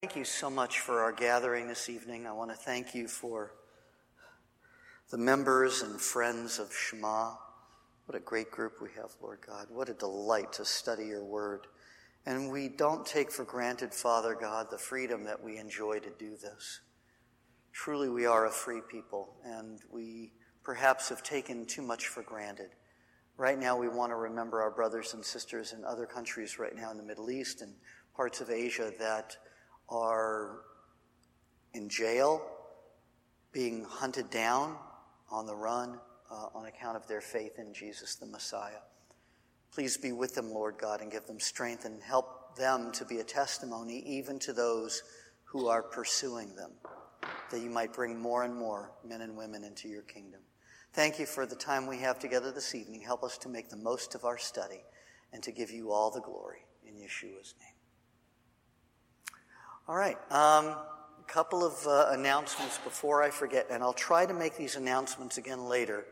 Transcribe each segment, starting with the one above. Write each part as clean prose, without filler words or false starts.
Thank you so much for our gathering this evening. I want to thank you for the members and friends of Shema. What a great group we have, Lord God. What a delight to study your word. And we don't take for granted, Father God, the freedom that we enjoy to do this. Truly, we are a free people, and we perhaps have taken too much for granted. Right now, we want to remember our brothers and sisters in other countries right now in the Middle East and parts of Asia that are in jail, being hunted down, on the run, on account of their faith in Jesus the Messiah. Please be with them, Lord God, and give them strength and help them to be a testimony even to those who are pursuing them, that you might bring more and more men and women into your kingdom. Thank you for the time we have together this evening. Help us to make the most of our study and to give you all the glory in Yeshua's name. All right, a couple of announcements before I forget, and I'll try to make these announcements again later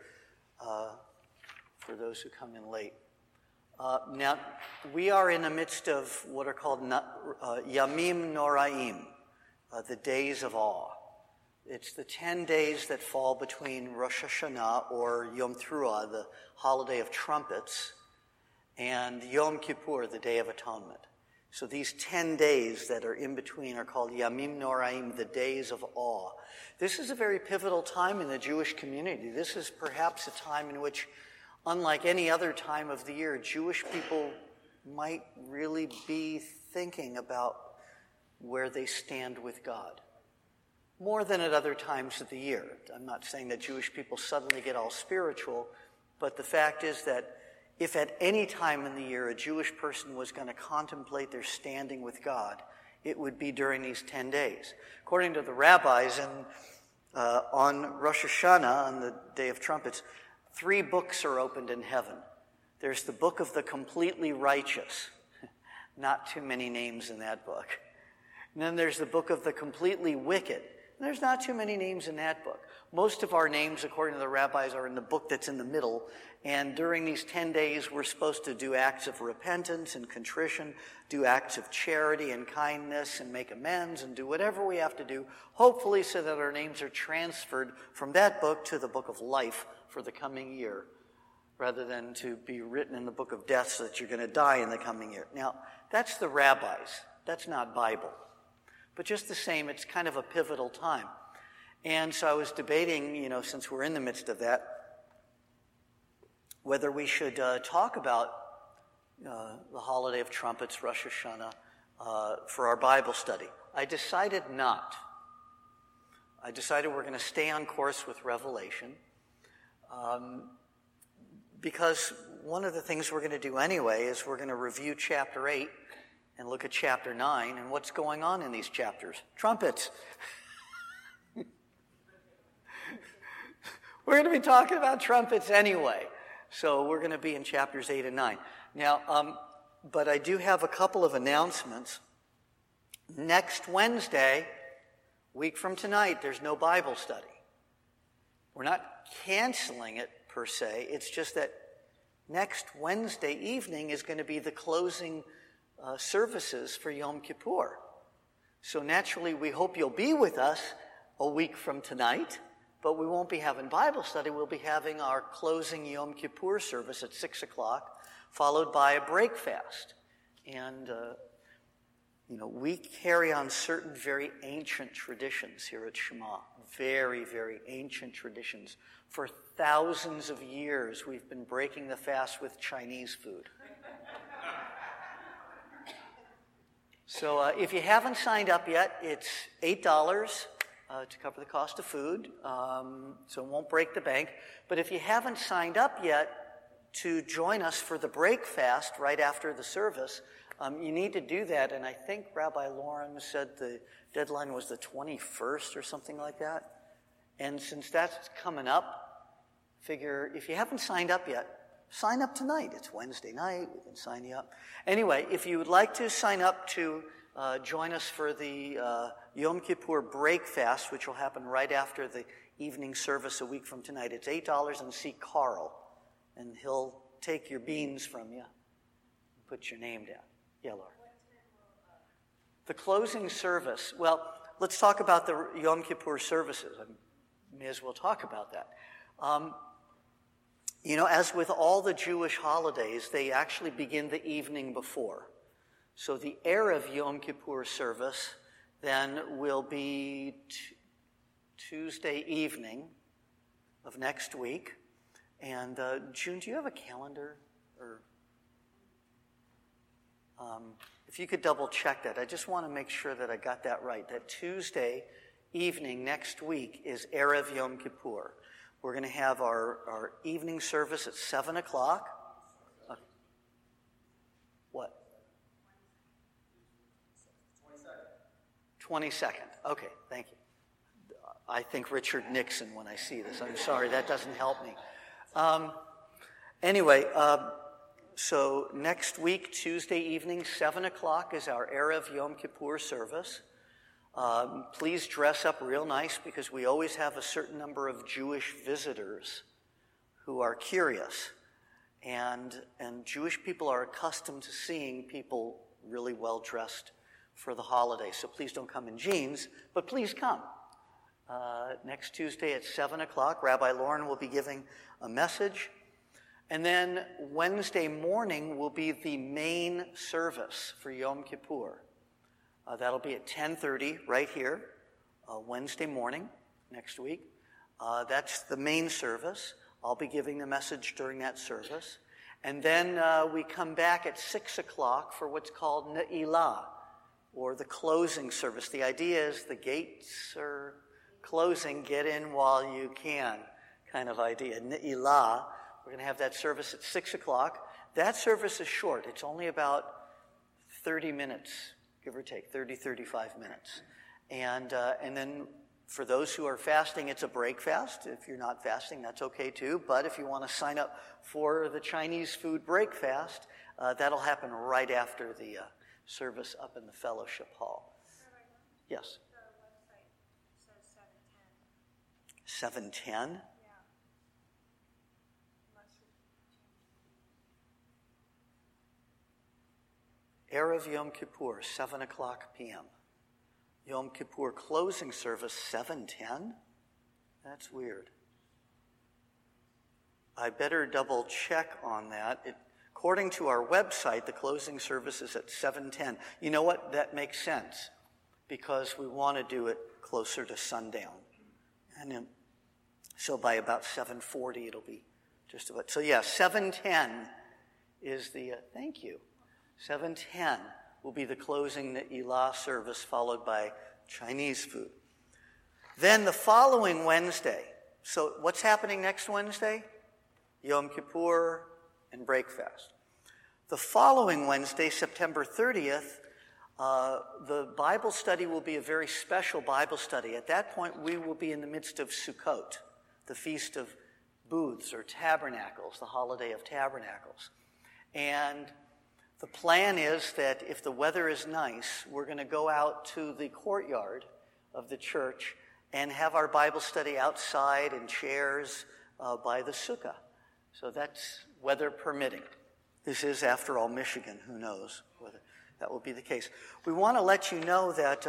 for those who come in late. Now, we are in the midst of what are called Yamim Noraim, the days of awe. It's the 10 days that fall between Rosh Hashanah, or Yom Teruah, the holiday of trumpets, and Yom Kippur, the Day of Atonement. So these 10 days that are in between are called Yamim Noraim, the days of awe. This is a very pivotal time in the Jewish community. This is perhaps a time in which, unlike any other time of the year, Jewish people might really be thinking about where they stand with God. More than at other times of the year. I'm not saying that Jewish people suddenly get all spiritual, but the fact is that if at any time in the year a Jewish person was going to contemplate their standing with God, it would be during these 10 days. According to the rabbis, on Rosh Hashanah, on the Day of Trumpets, 3 books are opened in heaven. There's the book of the completely righteous. Not too many names in that book. And then there's the book of the completely wicked. And there's not too many names in that book. Most of our names, according to the rabbis, are in the book that's in the middle. And during these 10 days, we're supposed to do acts of repentance and contrition, do acts of charity and kindness and make amends and do whatever we have to do, hopefully so that our names are transferred from that book to the book of life for the coming year, rather than to be written in the book of death so that you're going to die in the coming year. Now, that's the rabbis. That's not Bible. But just the same, it's kind of a pivotal time. And so I was debating, since we're in the midst of that, whether we should talk about the holiday of trumpets, Rosh Hashanah, for our Bible study. I decided not. I decided we're going to stay on course with Revelation, because one of the things we're going to do anyway is we're going to review chapter 8 and look at chapter 9 and what's going on in these chapters. Trumpets. We're going to be talking about trumpets anyway. So we're going to be in chapters 8 and 9. Now, but I do have a couple of announcements. Next Wednesday, week from tonight, there's no Bible study. We're not canceling it per se. It's just that next Wednesday evening is going to be the closing services for Yom Kippur. So naturally, we hope you'll be with us a week from tonight. But we won't be having Bible study. We'll be having our closing Yom Kippur service at 6 o'clock, followed by a break fast. And, we carry on certain very ancient traditions here at Shema. Very, very ancient traditions. For thousands of years, we've been breaking the fast with Chinese food. So if you haven't signed up yet, it's $8. To cover the cost of food, so it won't break the bank. But if you haven't signed up yet to join us for the break fast right after the service, you need to do that. And I think Rabbi Lauren said the deadline was the 21st or something like that. And since that's coming up, figure if you haven't signed up yet, sign up tonight. It's Wednesday night. We can sign you up. Anyway, if you would like to sign up to join us for the Yom Kippur break fast, which will happen right after the evening service a week from tonight. It's $8, and see Carl, and he'll take your beans from you and put your name down. Yeah, Laura. The closing service, well, let's talk about the Yom Kippur services. I may as well talk about that. As with all the Jewish holidays, they actually begin the evening before. So the Erev Yom Kippur service then will be Tuesday evening of next week. And June, do you have a calendar? Or if you could double check that. I just want to make sure that I got that right. That Tuesday evening next week is Erev Yom Kippur. We're going to have our evening service at 7 o'clock. What? 22nd. Okay, thank you. I think Richard Nixon when I see this. I'm sorry, that doesn't help me. So next week, Tuesday evening, 7 o'clock is our Erev Yom Kippur service. Please dress up real nice because we always have a certain number of Jewish visitors who are curious. And Jewish people are accustomed to seeing people really well dressed for the holiday. So please don't come in jeans, but please come. Next Tuesday at 7 o'clock, Rabbi Lauren will be giving a message. And then Wednesday morning will be the main service for Yom Kippur. That'll be at 10:30 right here, Wednesday morning next week. That's the main service. I'll be giving the message during that service. And then we come back at 6 o'clock for what's called Ne'ilah, or the closing service. The idea is the gates are closing, get in while you can kind of idea. Ne'ilah, we're going to have that service at 6 o'clock. That service is short. It's only about 30 minutes. Give or take, 30, 35 minutes. And then for those who are fasting, it's a break fast. If you're not fasting, that's okay too. But if you want to sign up for the Chinese food break fast, that'll happen right after the service up in the fellowship hall. Yes? The website says 7:10. 7:10? Erev Yom Kippur, 7 o'clock p.m. Yom Kippur closing service, 7:10? That's weird. I better double check on that. According to our website, the closing service is at 7:10. You know what? That makes sense because we want to do it closer to sundown. And then, so by about 7:40, it'll be just about. So yeah, 7:10 is the, thank you. 7:10 will be the closing Ne'ilah service, followed by Chinese food. Then the following Wednesday, so what's happening next Wednesday? Yom Kippur and breakfast. The following Wednesday, September 30th, the Bible study will be a very special Bible study. At that point, we will be in the midst of Sukkot, the Feast of Booths or Tabernacles, the holiday of Tabernacles. And the plan is that if the weather is nice, we're going to go out to the courtyard of the church and have our Bible study outside in chairs by the sukkah. So that's weather permitting. This is, after all, Michigan. Who knows whether that will be the case. We want to let you know that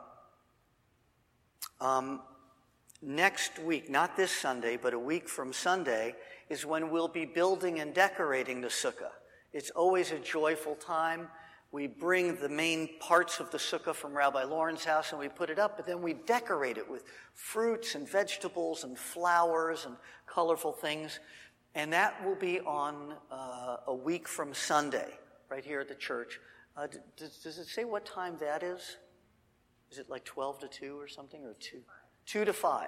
next week, not this Sunday, but a week from Sunday, is when we'll be building and decorating the sukkah. It's always a joyful time. We bring the main parts of the sukkah from Rabbi Lauren's house and we put it up, but then we decorate it with fruits and vegetables and flowers and colorful things. And that will be on a week from Sunday, right here at the church. Does it say what time that is? Is it like 12 to 2 or something, or 2 to 5?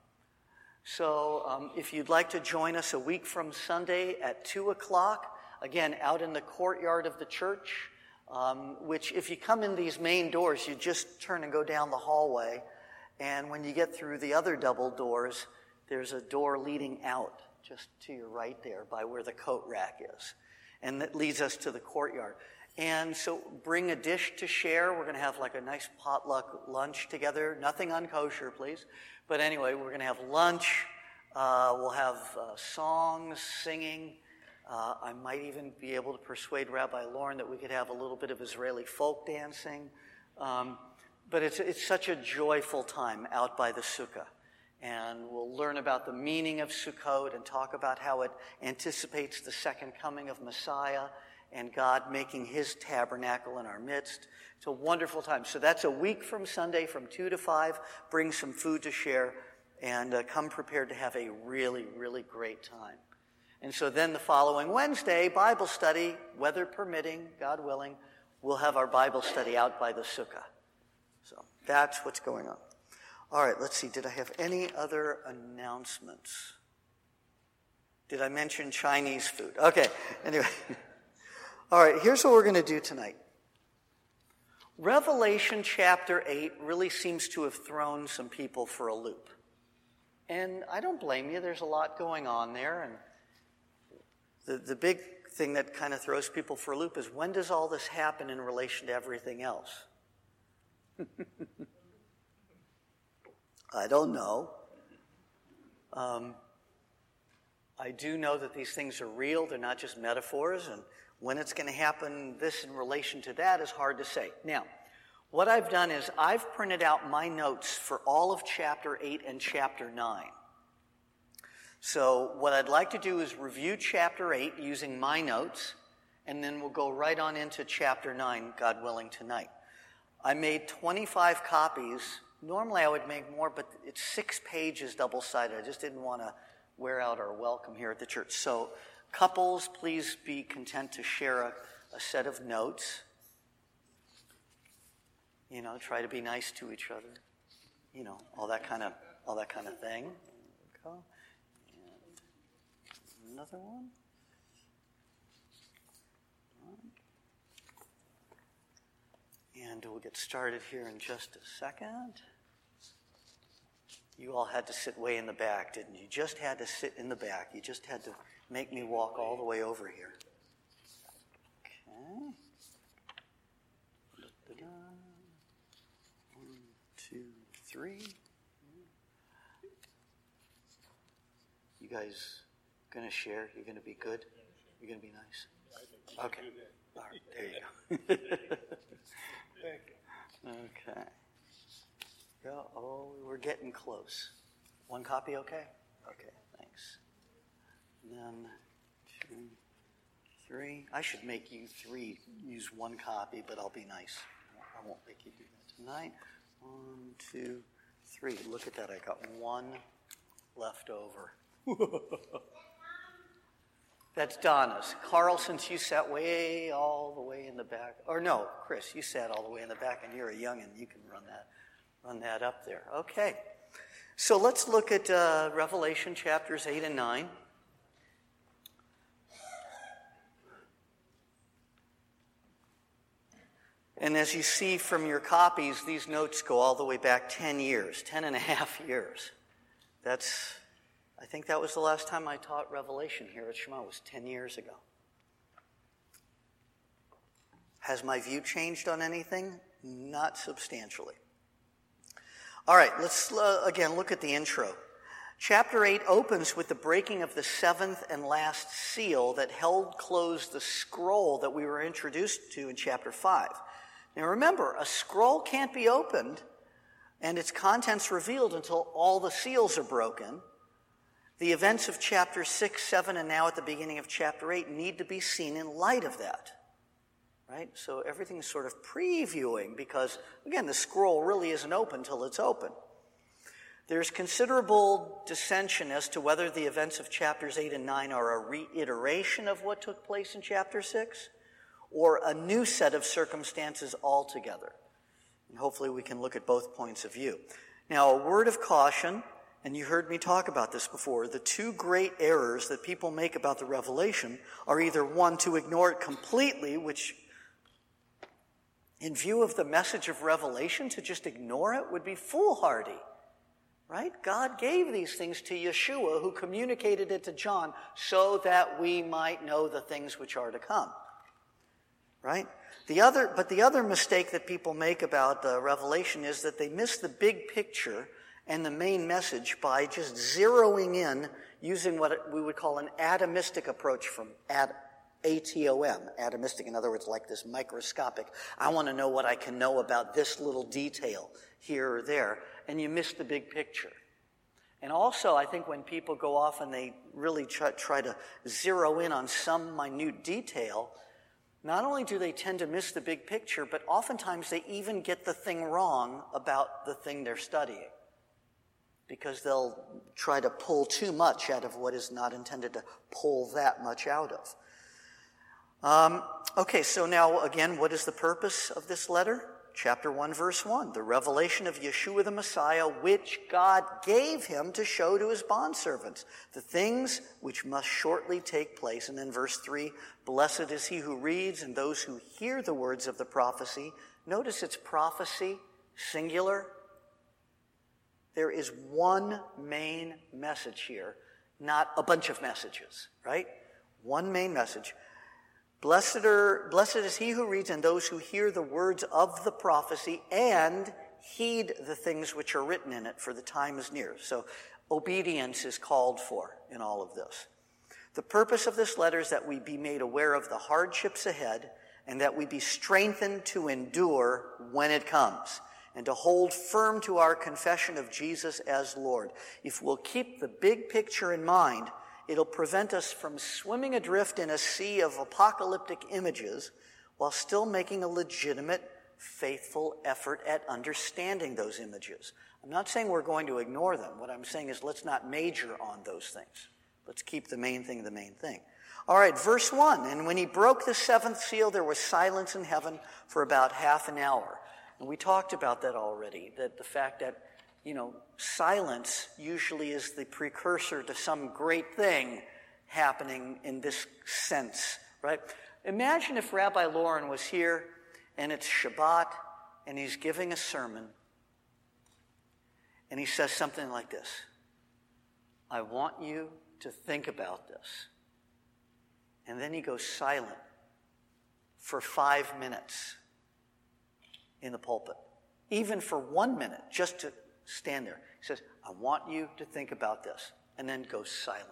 So if you'd like to join us a week from Sunday at 2 o'clock, again, out in the courtyard of the church, which if you come in these main doors, you just turn and go down the hallway. And when you get through the other double doors, there's a door leading out just to your right there by where the coat rack is. And that leads us to the courtyard. And so bring a dish to share. We're going to have like a nice potluck lunch together. Nothing unkosher, please. But anyway, we're going to have lunch. We'll have songs, singing. I might even be able to persuade Rabbi Lauren that we could have a little bit of Israeli folk dancing But it's such a joyful time out by the sukkah. And we'll learn about the meaning of Sukkot and talk about how it anticipates the second coming of Messiah and God making his tabernacle in our midst. It's a wonderful time. So that's a week from Sunday from 2 to 5. Bring some food to share and come prepared to have a really, really great time. And so then the following Wednesday, Bible study, weather permitting, God willing, we'll have our Bible study out by the sukkah. So that's what's going on. All right, let's see. Did I have any other announcements? Did I mention Chinese food? Okay, anyway. All right, here's what we're going to do tonight. Revelation chapter 8 really seems to have thrown some people for a loop. And I don't blame you. There's a lot going on there. And the big thing that kind of throws people for a loop is, when does all this happen in relation to everything else? I don't know. I do know that these things are real. They're not just metaphors. And when it's going to happen, this in relation to that is hard to say. Now, what I've done is I've printed out my notes for all of chapter 8 and chapter 9. So what I'd like to do is review chapter 8 using my notes, and then we'll go right on into chapter 9, God willing, tonight. I made 25 copies. Normally I would make more, but it's 6 pages double-sided. I just didn't want to wear out our welcome here at the church. So couples, please be content to share a set of notes. You know, try to be nice to each other. You know, all that kind of thing. There we go. And another one. And we'll get started here in just a second. You all had to sit way in the back, didn't you? You just had to sit in the back. You just had to make me walk all the way over here. Okay. 1, 2, 3. You guys going to share? You're going to be good? You're going to be nice? Okay. All right, there you go. Okay. Yeah, oh, we're getting close. 1 copy, okay? Okay, thanks. And then 2, 3. I should make you 3 use 1 copy, but I'll be nice. I won't make you do that tonight. 1, 2, 3. Look at that. I got 1 left over. That's Donna's. Carl, since you sat all the way in the back. Or no, Chris, you sat all the way in the back, and you're a youngin'. You can run that up there. Okay. So let's look at Revelation chapters 8 and 9. And as you see from your copies, these notes go all the way back 10 years, 10 and a half years. I think that was the last time I taught Revelation here at Shema. It was 10 years ago. Has my view changed on anything? Not substantially. All right, let's again look at the intro. Chapter 8 opens with the breaking of the 7th and last seal that held closed the scroll that we were introduced to in chapter 5. Now remember, a scroll can't be opened and its contents revealed until all the seals are broken. The events of chapter 6, 7, and now at the beginning of chapter 8 need to be seen in light of that. Right? So everything's sort of previewing because, again, the scroll really isn't open until it's open. There's considerable dissension as to whether the events of chapters 8 and 9 are a reiteration of what took place in chapter 6 or a new set of circumstances altogether. And hopefully we can look at both points of view. Now, a word of caution, and you heard me talk about this before, the 2 great errors that people make about the Revelation are either, 1, to ignore it completely, which in view of the message of Revelation, to just ignore it would be foolhardy, right? God gave these things to Yeshua, who communicated it to John so that we might know the things which are to come, right? The other mistake that people make about Revelation is that they miss the big picture and the main message by just zeroing in using what we would call an atomistic approach from Adam, atom, atomistic, in other words, like this microscopic. I want to know what I can know about this little detail here or there, and you miss the big picture. And also, I think when people go off and they really try to zero in on some minute detail, not only do they tend to miss the big picture, but oftentimes they even get the thing wrong about the thing they're studying, because they'll try to pull too much out of what is not intended to pull that much out of. Okay, so now again, what is the purpose of this letter? Chapter 1, verse 1, the revelation of Yeshua the Messiah, which God gave him to show to his bondservants, the things which must shortly take place. And then verse 3, blessed is he who reads and those who hear the words of the prophecy. Notice it's prophecy, singular. There is one main message here, not a bunch of messages, right? One main message. Blessed is he who reads and those who hear the words of the prophecy and heed the things which are written in it, for the time is near. So obedience is called for in all of this. The purpose of this letter is that we be made aware of the hardships ahead and that we be strengthened to endure when it comes and to hold firm to our confession of Jesus as Lord. If we'll keep the big picture in mind, it'll prevent us from swimming adrift in a sea of apocalyptic images while still making a legitimate, faithful effort at understanding those images. I'm not saying we're going to ignore them. What I'm saying is let's not major on those things. Let's keep the main thing the main thing. All right, verse 1, and when he broke the seventh seal, there was silence in heaven for about half an hour. And we talked about that already, that the fact that silence usually is the precursor to some great thing happening in this sense, right? Imagine if Rabbi Lauren was here and it's Shabbat and he's giving a sermon and he says something like this. I want you to think about this. And then he goes silent for 5 minutes in the pulpit, even for 1 minute, just to stand there. He says, I want you to think about this, and then goes silent.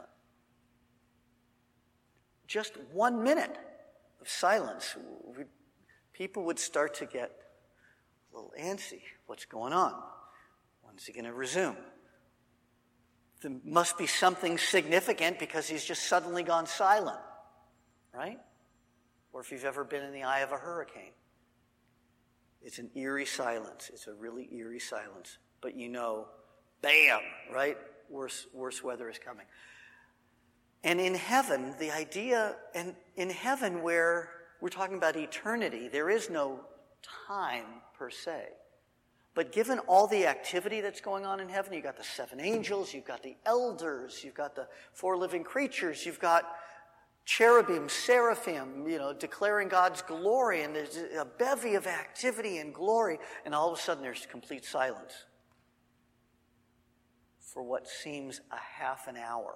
Just 1 minute of silence. People would start to get a little antsy. What's going on? When's he going to resume? There must be something significant because he's just suddenly gone silent, right? Or if you've ever been in the eye of a hurricane. It's an eerie silence. It's a really eerie silence. But bam, right? Worse weather is coming. And in heaven, the idea, and in heaven where we're talking about eternity, there is no time per se. But given all the activity that's going on in heaven, you've got the 7 angels, you've got the elders, you've got the 4 living creatures, you've got cherubim, seraphim, declaring God's glory, and there's a bevy of activity and glory, and all of a sudden there's complete silence for what seems a half an hour.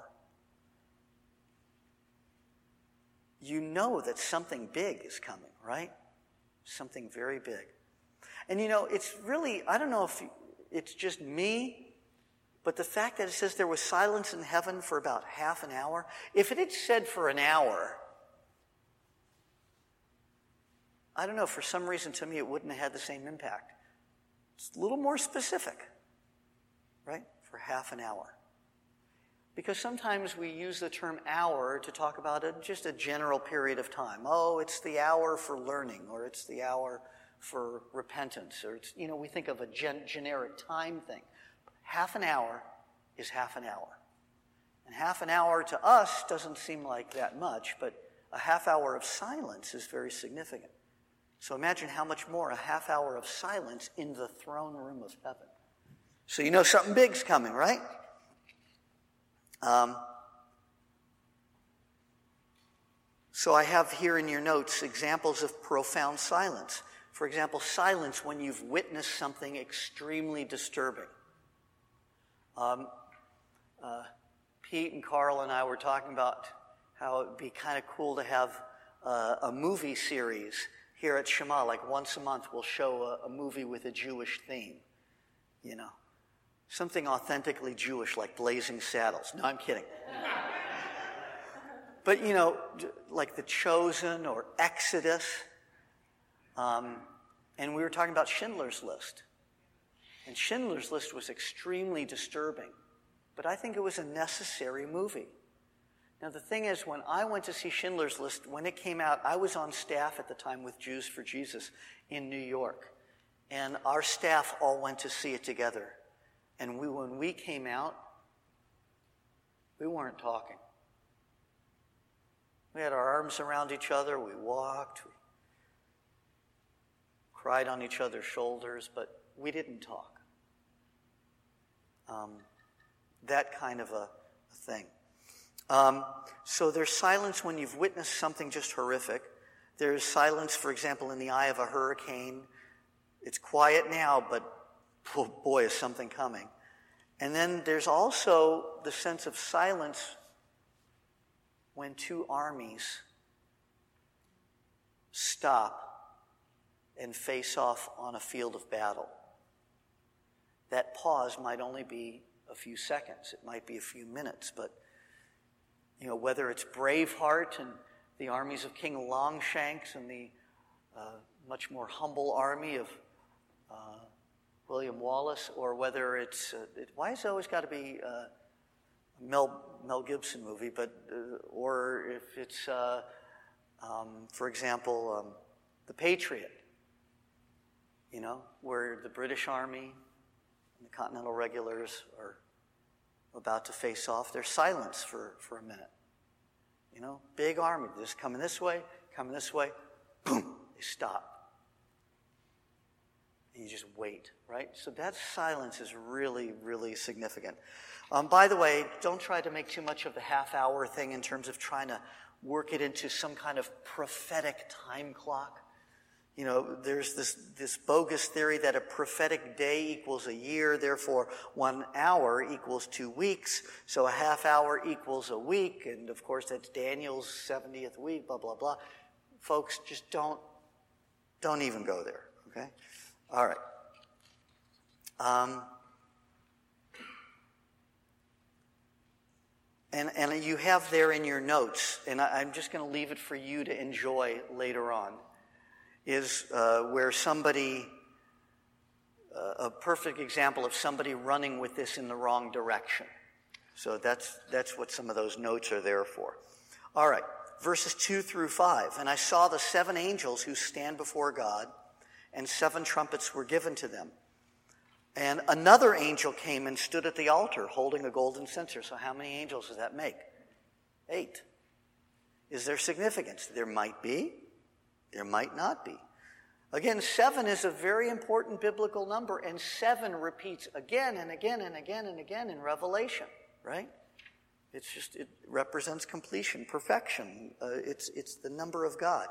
You know that something big is coming, right? Something very big. And it's really, I don't know if it's just me, but the fact that it says there was silence in heaven for about half an hour, if it had said for an hour, I don't know, for some reason to me it wouldn't have had the same impact. It's a little more specific, right? For half an hour. Because sometimes we use the term hour to talk about just a general period of time. Oh, it's the hour for learning, or it's the hour for repentance, or it's, we think of a generic time thing. Half an hour is half an hour. And half an hour to us doesn't seem like that much, but a half hour of silence is very significant. So imagine how much more a half hour of silence in the throne room of heaven. So something big's coming, right? So I have here in your notes examples of profound silence. For example, silence when you've witnessed something extremely disturbing. Pete and Carl and I were talking about how it would be kind of cool to have a movie series here at Shema. Like once a month we'll show a movie with a Jewish theme, Something authentically Jewish like Blazing Saddles. No, I'm kidding. But, like The Chosen or Exodus. And we were talking about Schindler's List. And Schindler's List was extremely disturbing. But I think it was a necessary movie. Now, the thing is, when I went to see Schindler's List, when it came out, I was on staff at the time with Jews for Jesus in New York. And our staff all went to see it together. And when we came out, we weren't talking. We had our arms around each other. We walked. We cried on each other's shoulders, but we didn't talk. That kind of a thing. So there's silence when you've witnessed something just horrific. There's silence, for example, in the eye of a hurricane. It's quiet now, but oh boy, is something coming. And then there's also the sense of silence when two armies stop and face off on a field of battle. That pause might only be a few seconds. It might be a few minutes, but whether it's Braveheart and the armies of King Longshanks and the much more humble army of William Wallace, or whether it's why has it always got to be a Mel Gibson movie? Or if it's for example, The Patriot, where the British Army and the Continental Regulars are about to face off. There's silence for a minute. Big army, just coming this way, boom, they stop. And you just wait, right? So that silence is really, really significant. By the way, don't try to make too much of the half-hour thing in terms of trying to work it into some kind of prophetic time clock. There's this bogus theory that a prophetic day equals a year, therefore 1 hour equals 2 weeks, so a half hour equals a week, and of course that's Daniel's 70th week, blah, blah, blah. Folks, just don't even go there, okay? All right. And you have there in your notes, and I'm just going to leave it for you to enjoy later on, is where somebody, a perfect example of somebody running with this in the wrong direction. So that's what some of those notes are there for. All right, verses 2 through 5. And I saw the 7 angels who stand before God, and 7 trumpets were given to them. And another angel came and stood at the altar, holding a golden censer. So how many angels does that make? 8. Is there significance? There might be. There might not be. Again, 7 is a very important biblical number, and 7 repeats again and again and again and again in Revelation, right? It represents completion, perfection. It's the number of God.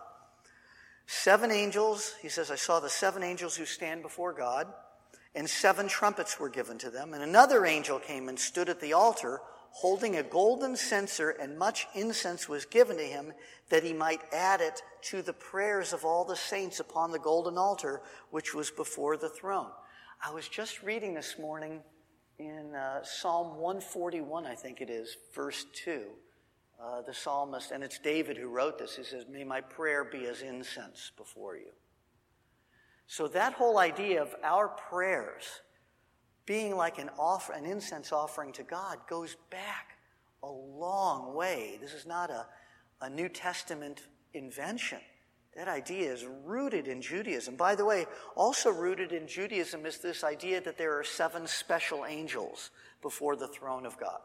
7 angels, he says, I saw the 7 angels who stand before God, and 7 trumpets were given to them. And another angel came and stood at the altar, holding a golden censer, and much incense was given to him, that he might add it to the prayers of all the saints upon the golden altar, which was before the throne. I was just reading this morning in Psalm 141, I think it is, verse 2. The psalmist, and it's David who wrote this, he says, may my prayer be as incense before you. So that whole idea of our prayers being like an incense offering to God goes back a long way. This is not a New Testament invention. That idea is rooted in Judaism. By the way, also rooted in Judaism is this idea that there are 7 special angels before the throne of God.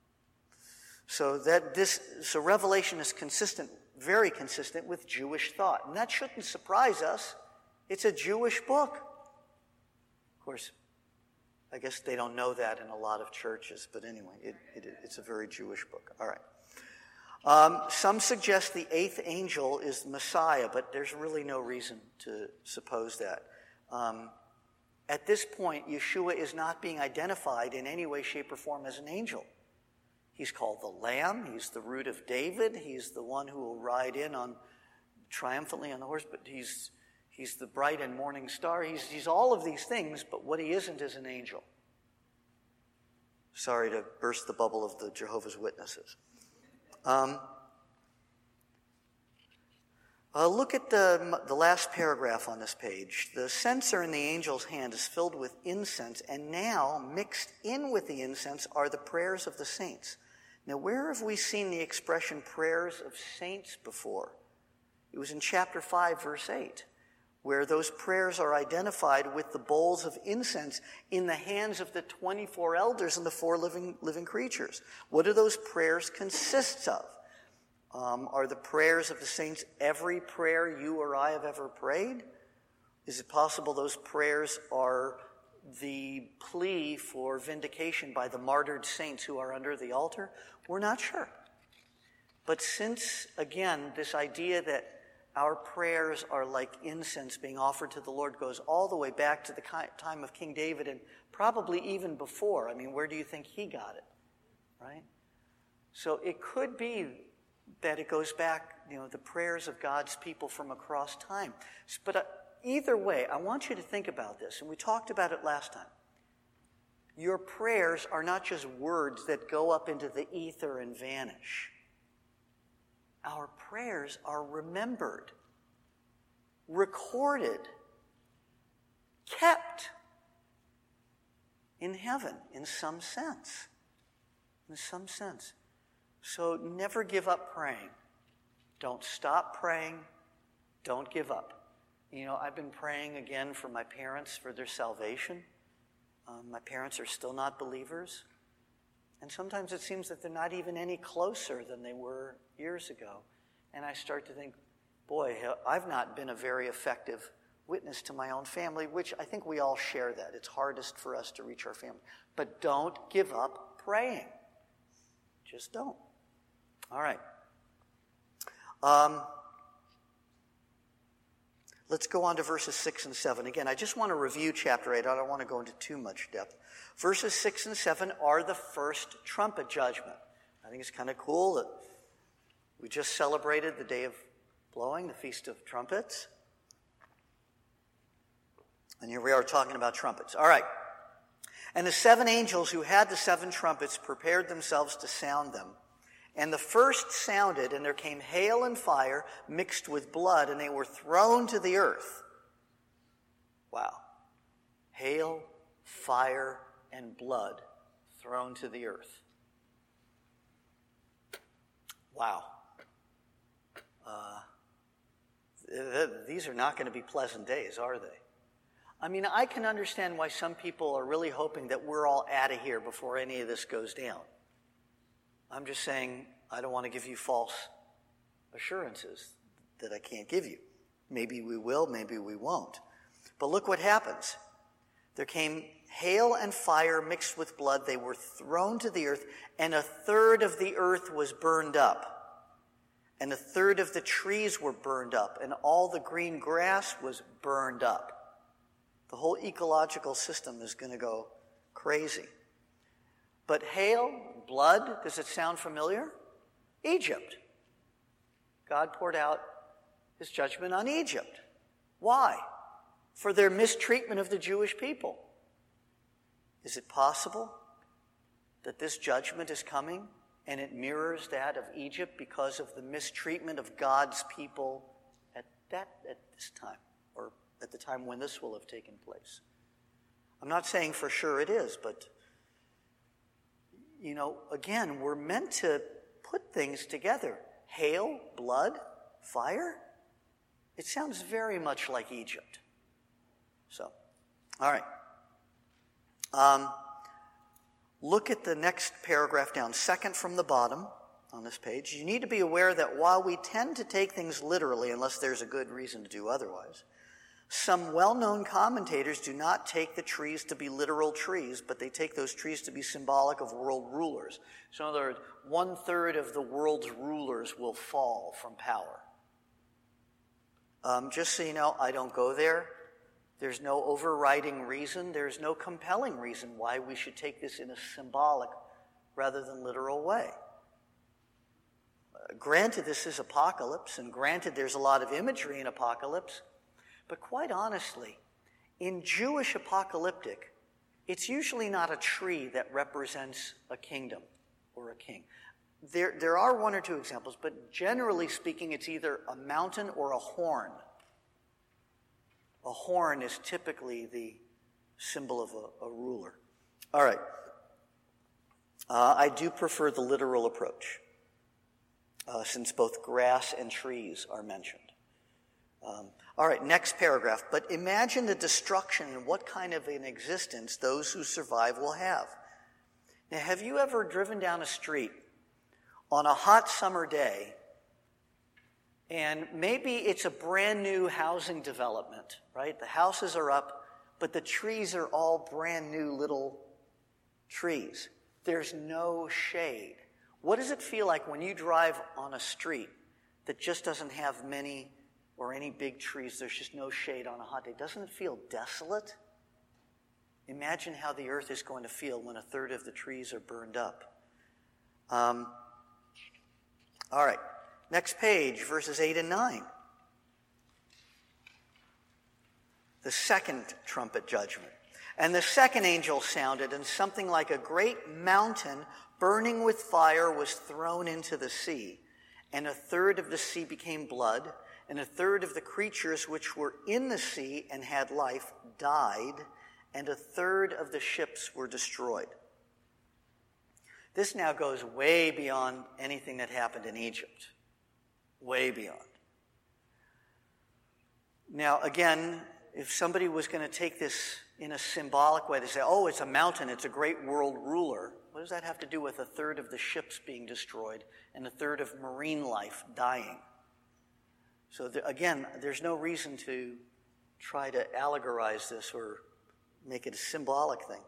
So Revelation is consistent, very consistent with Jewish thought. And that shouldn't surprise us. It's a Jewish book. Of course, I guess they don't know that in a lot of churches, but anyway, it's a very Jewish book. All right. Some suggest the 8th angel is the Messiah, but there's really no reason to suppose that. At this point, Yeshua is not being identified in any way, shape, or form as an angel. He's called the Lamb. He's the root of David. He's the one who will ride in triumphantly on the horse, but he's the bright and morning star. He's all of these things, but what he isn't is an angel. Sorry to burst the bubble of the Jehovah's Witnesses. Look at the last paragraph on this page. The censer in the angel's hand is filled with incense, and now mixed in with the incense are the prayers of the saints. Now, where have we seen the expression prayers of saints before? It was in chapter 5, verse 8, where those prayers are identified with the bowls of incense in the hands of the 24 elders and the 4 living creatures. What do those prayers consist of? Are the prayers of the saints every prayer you or I have ever prayed? Is it possible those prayers are the plea for vindication by the martyred saints who are under the altar? We're not sure. But since, again, this idea that our prayers are like incense being offered to the Lord goes all the way back to the time of King David and probably even before. I mean, where do you think he got it? Right? So it could be that it goes back, the prayers of God's people from across time. But either way, I want you to think about this, and we talked about it last time. Your prayers are not just words that go up into the ether and vanish. Our prayers are remembered, recorded, kept in heaven in some sense. In some sense. So never give up praying. Don't stop praying. Don't give up. I've been praying again for my parents for their salvation. My parents are still not believers. And sometimes it seems that they're not even any closer than they were years ago. And I start to think, boy, I've not been a very effective witness to my own family, which I think we all share that. It's hardest for us to reach our family. But don't give up praying. Just don't. All right. Let's go on to verses 6 and 7. Again, I just want to review chapter 8. I don't want to go into too much depth. Verses 6 and 7 are the first trumpet judgment. I think it's kind of cool that we just celebrated the day of blowing, the Feast of Trumpets. And here we are talking about trumpets. All right. And the 7 angels who had the 7 trumpets prepared themselves to sound them. And the first sounded, and there came hail and fire mixed with blood, and they were thrown to the earth. Wow. Hail, fire, and blood thrown to the earth. Wow. These are not going to be pleasant days, are they? I mean, I can understand why some people are really hoping that we're all out of here before any of this goes down. I'm just saying I don't want to give you false assurances that I can't give you. Maybe we will, maybe we won't. But look what happens. There came hail and fire mixed with blood. They were thrown to the earth, and a third of the earth was burned up. And a third of the trees were burned up, and all the green grass was burned up. The whole ecological system is going to go crazy. But hail, blood, does it sound familiar? Egypt. God poured out his judgment on Egypt. Why? For their mistreatment of the Jewish people. Is it possible that this judgment is coming and it mirrors that of Egypt because of the mistreatment of God's people at this time, or at the time when this will have taken place? I'm not saying for sure it is, but again, we're meant to put things together. Hail, blood, fire. It sounds very much like Egypt. So, all right. Look at the next paragraph down, second from the bottom on this page. You need to be aware that while we tend to take things literally, unless there's a good reason to do otherwise, some well-known commentators do not take the trees to be literal trees, but they take those trees to be symbolic of world rulers. So in other words, 1/3 of the world's rulers will fall from power. Just so you know, I don't go there. There's no overriding reason. There's no compelling reason why we should take this in a symbolic rather than literal way. Granted, this is apocalypse, and granted, there's a lot of imagery in apocalypse, but quite honestly, in Jewish apocalyptic, it's usually not a tree that represents a kingdom or a king. There are one or two examples, but generally speaking, it's either a mountain or a horn. A horn is typically the symbol of a ruler. All right. I do prefer the literal approach, since both grass and trees are mentioned. All right, next paragraph. But imagine the destruction and what kind of an existence those who survive will have. Now, have you ever driven down a street on a hot summer day, and maybe it's a brand new housing development, right? The houses are up, but the trees are all brand new little trees. There's no shade. What does it feel like when you drive on a street that just doesn't have many or any big trees? There's just no shade on a hot day. Doesn't it feel desolate? Imagine how the earth is going to feel when a third of the trees are burned up. All right, next page, verses 8 and 9. The second trumpet judgment. And the second angel sounded, and something like a great mountain burning with fire was thrown into the sea. And a third of the sea became blood, and a third of the creatures which were in the sea and had life died, and a third of the ships were destroyed. This now goes way beyond anything that happened in Egypt. Way beyond. Now, again, if somebody was going to take this in a symbolic way, they say, oh, it's a mountain, it's a great world ruler. What does that have to do with a third of the ships being destroyed and a third of marine life dying? So again, there's no reason to try to allegorize this or make it a symbolic thing.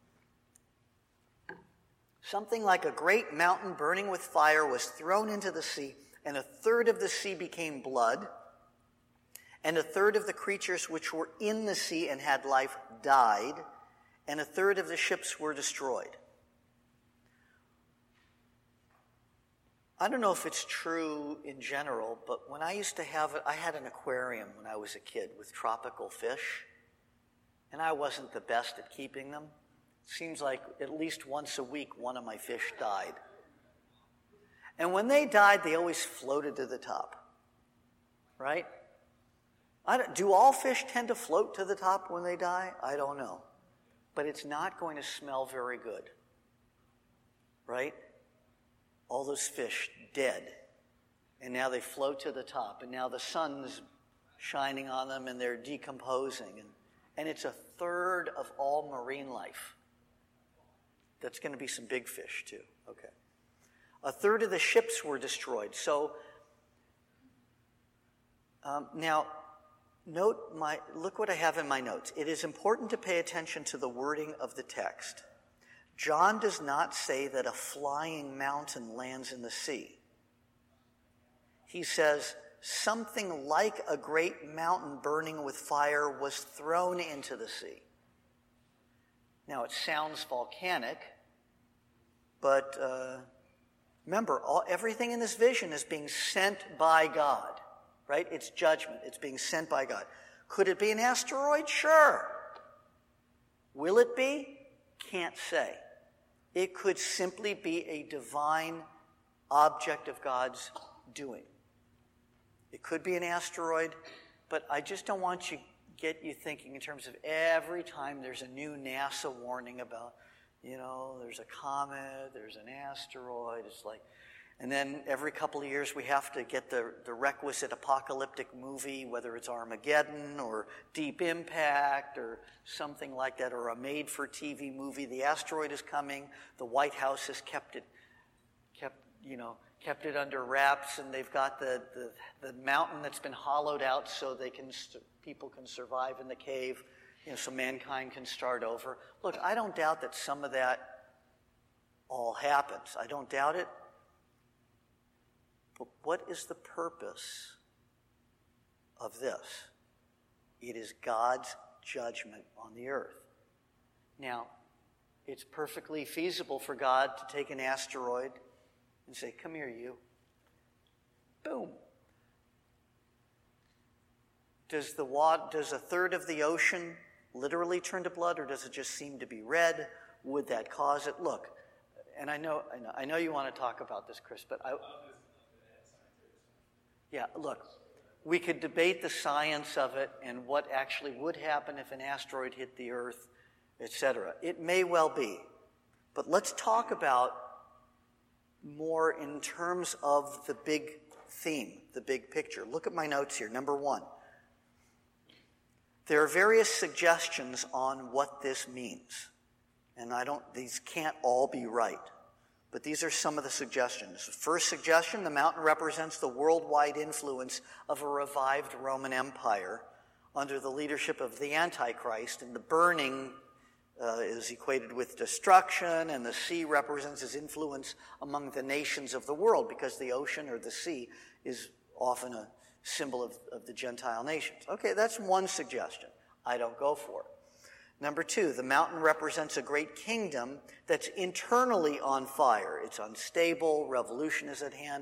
Something like a great mountain burning with fire was thrown into the sea, and a third of the sea became blood, and a third of the creatures which were in the sea and had life died, and a third of the ships were destroyed. I don't know if it's true in general, but when I used to have it, I had an aquarium when I was a kid with tropical fish, and I wasn't the best at keeping them. It seems like at least once a week one of my fish died. And when they died, they always floated to the top, right? Do all fish tend to float to the top when they die? I don't know. But it's not going to smell very good, right? All those fish dead. And now they float to the top. And now the sun's shining on them and they're decomposing. And it's a third of all marine life. That's going to be some big fish too. Okay. A third of the ships were destroyed. So now, look what I have in my notes. It is important to pay attention to the wording of the text. John does not say that a flying mountain lands in the sea. He says something like a great mountain burning with fire was thrown into the sea. Now, it sounds volcanic, but remember, everything in this vision is being sent by God, right? It's judgment. It's being sent by God. Could it be an asteroid? Sure. Will it be? Can't say. It could simply be a divine object of God's doing. It could be an asteroid, but I just don't want to get you thinking in terms of every time there's a new NASA warning about, there's a comet, there's an asteroid. It's like, and then every couple of years we have to get the requisite apocalyptic movie, whether it's Armageddon or Deep Impact or something like that, or a made-for-TV movie. The asteroid is coming. The White House has kept it under wraps, and they've got the mountain that's been hollowed out so people can survive in the cave, so mankind can start over. Look, I don't doubt that some of that all happens. I don't doubt it. But what is the purpose of this? It is God's judgment on the earth. Now, it's perfectly feasible for God to take an asteroid and say, come here, you. Boom. Does a third of the ocean literally turn to blood, or does it just seem to be red? Would that cause it? Look, And I know you want to talk about this, Chris, but look, we could debate the science of it and what actually would happen if an asteroid hit the Earth, etc. It may well be. But let's talk about more in terms of the big theme, the big picture. Look at my notes here. Number 1. There are various suggestions on what this means. And these can't all be right. But these are some of the suggestions. First suggestion, the mountain represents the worldwide influence of a revived Roman Empire under the leadership of the Antichrist, and the burning is equated with destruction, and the sea represents his influence among the nations of the world, because the ocean or the sea is often a symbol of the Gentile nations. Okay, that's one suggestion. I don't go for it. Number 2, the mountain represents a great kingdom that's internally on fire. It's unstable, revolution is at hand.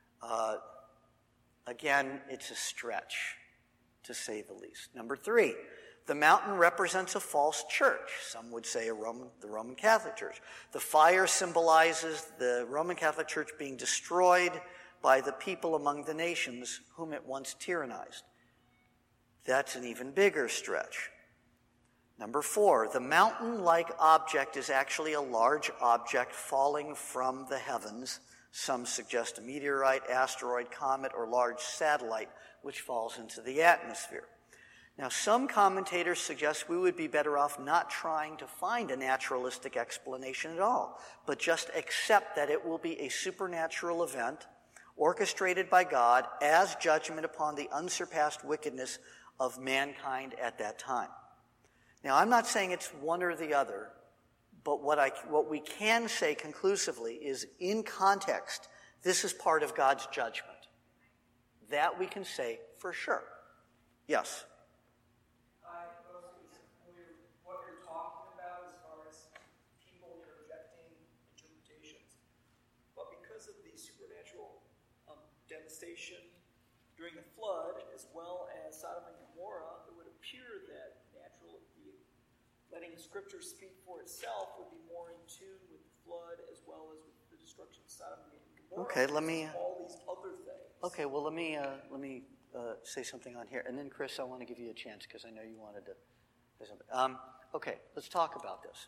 Again, it's a stretch, to say the least. Number 3, the mountain represents a false church. Some would say the Roman Catholic Church. The fire symbolizes the Roman Catholic Church being destroyed by the people among the nations whom it once tyrannized. That's an even bigger stretch. Number 4, the mountain-like object is actually a large object falling from the heavens. Some suggest a meteorite, asteroid, comet, or large satellite, which falls into the atmosphere. Now, some commentators suggest we would be better off not trying to find a naturalistic explanation at all, but just accept that it will be a supernatural event orchestrated by God as judgment upon the unsurpassed wickedness of mankind at that time. Now, I'm not saying it's one or the other, but what we can say conclusively is, in context, this is part of God's judgment. That we can say for sure. Yes? I was familiar with what you're talking about as far as people projecting interpretations. But because of the supernatural devastation during the flood, as well as Sodom and Gomorrah, it would appear that letting Scripture speak for itself would be more in tune with the flood as well as with the destruction of Sodom and Gomorrah. Okay, let me. All these other things. Okay, well, let me say something on here, and then Chris, I want to give you a chance because I know you wanted to say something. Okay, let's talk about this.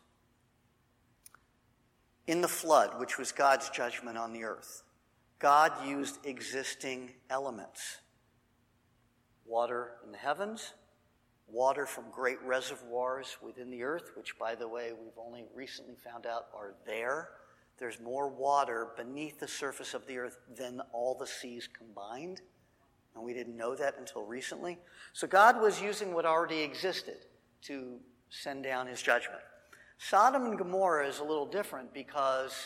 In the flood, which was God's judgment on the earth, God used existing elements: water in the heavens, water from great reservoirs within the earth, which, by the way, we've only recently found out are there. There's more water beneath the surface of the earth than all the seas combined, and we didn't know that until recently. So God was using what already existed to send down his judgment. Sodom and Gomorrah is a little different because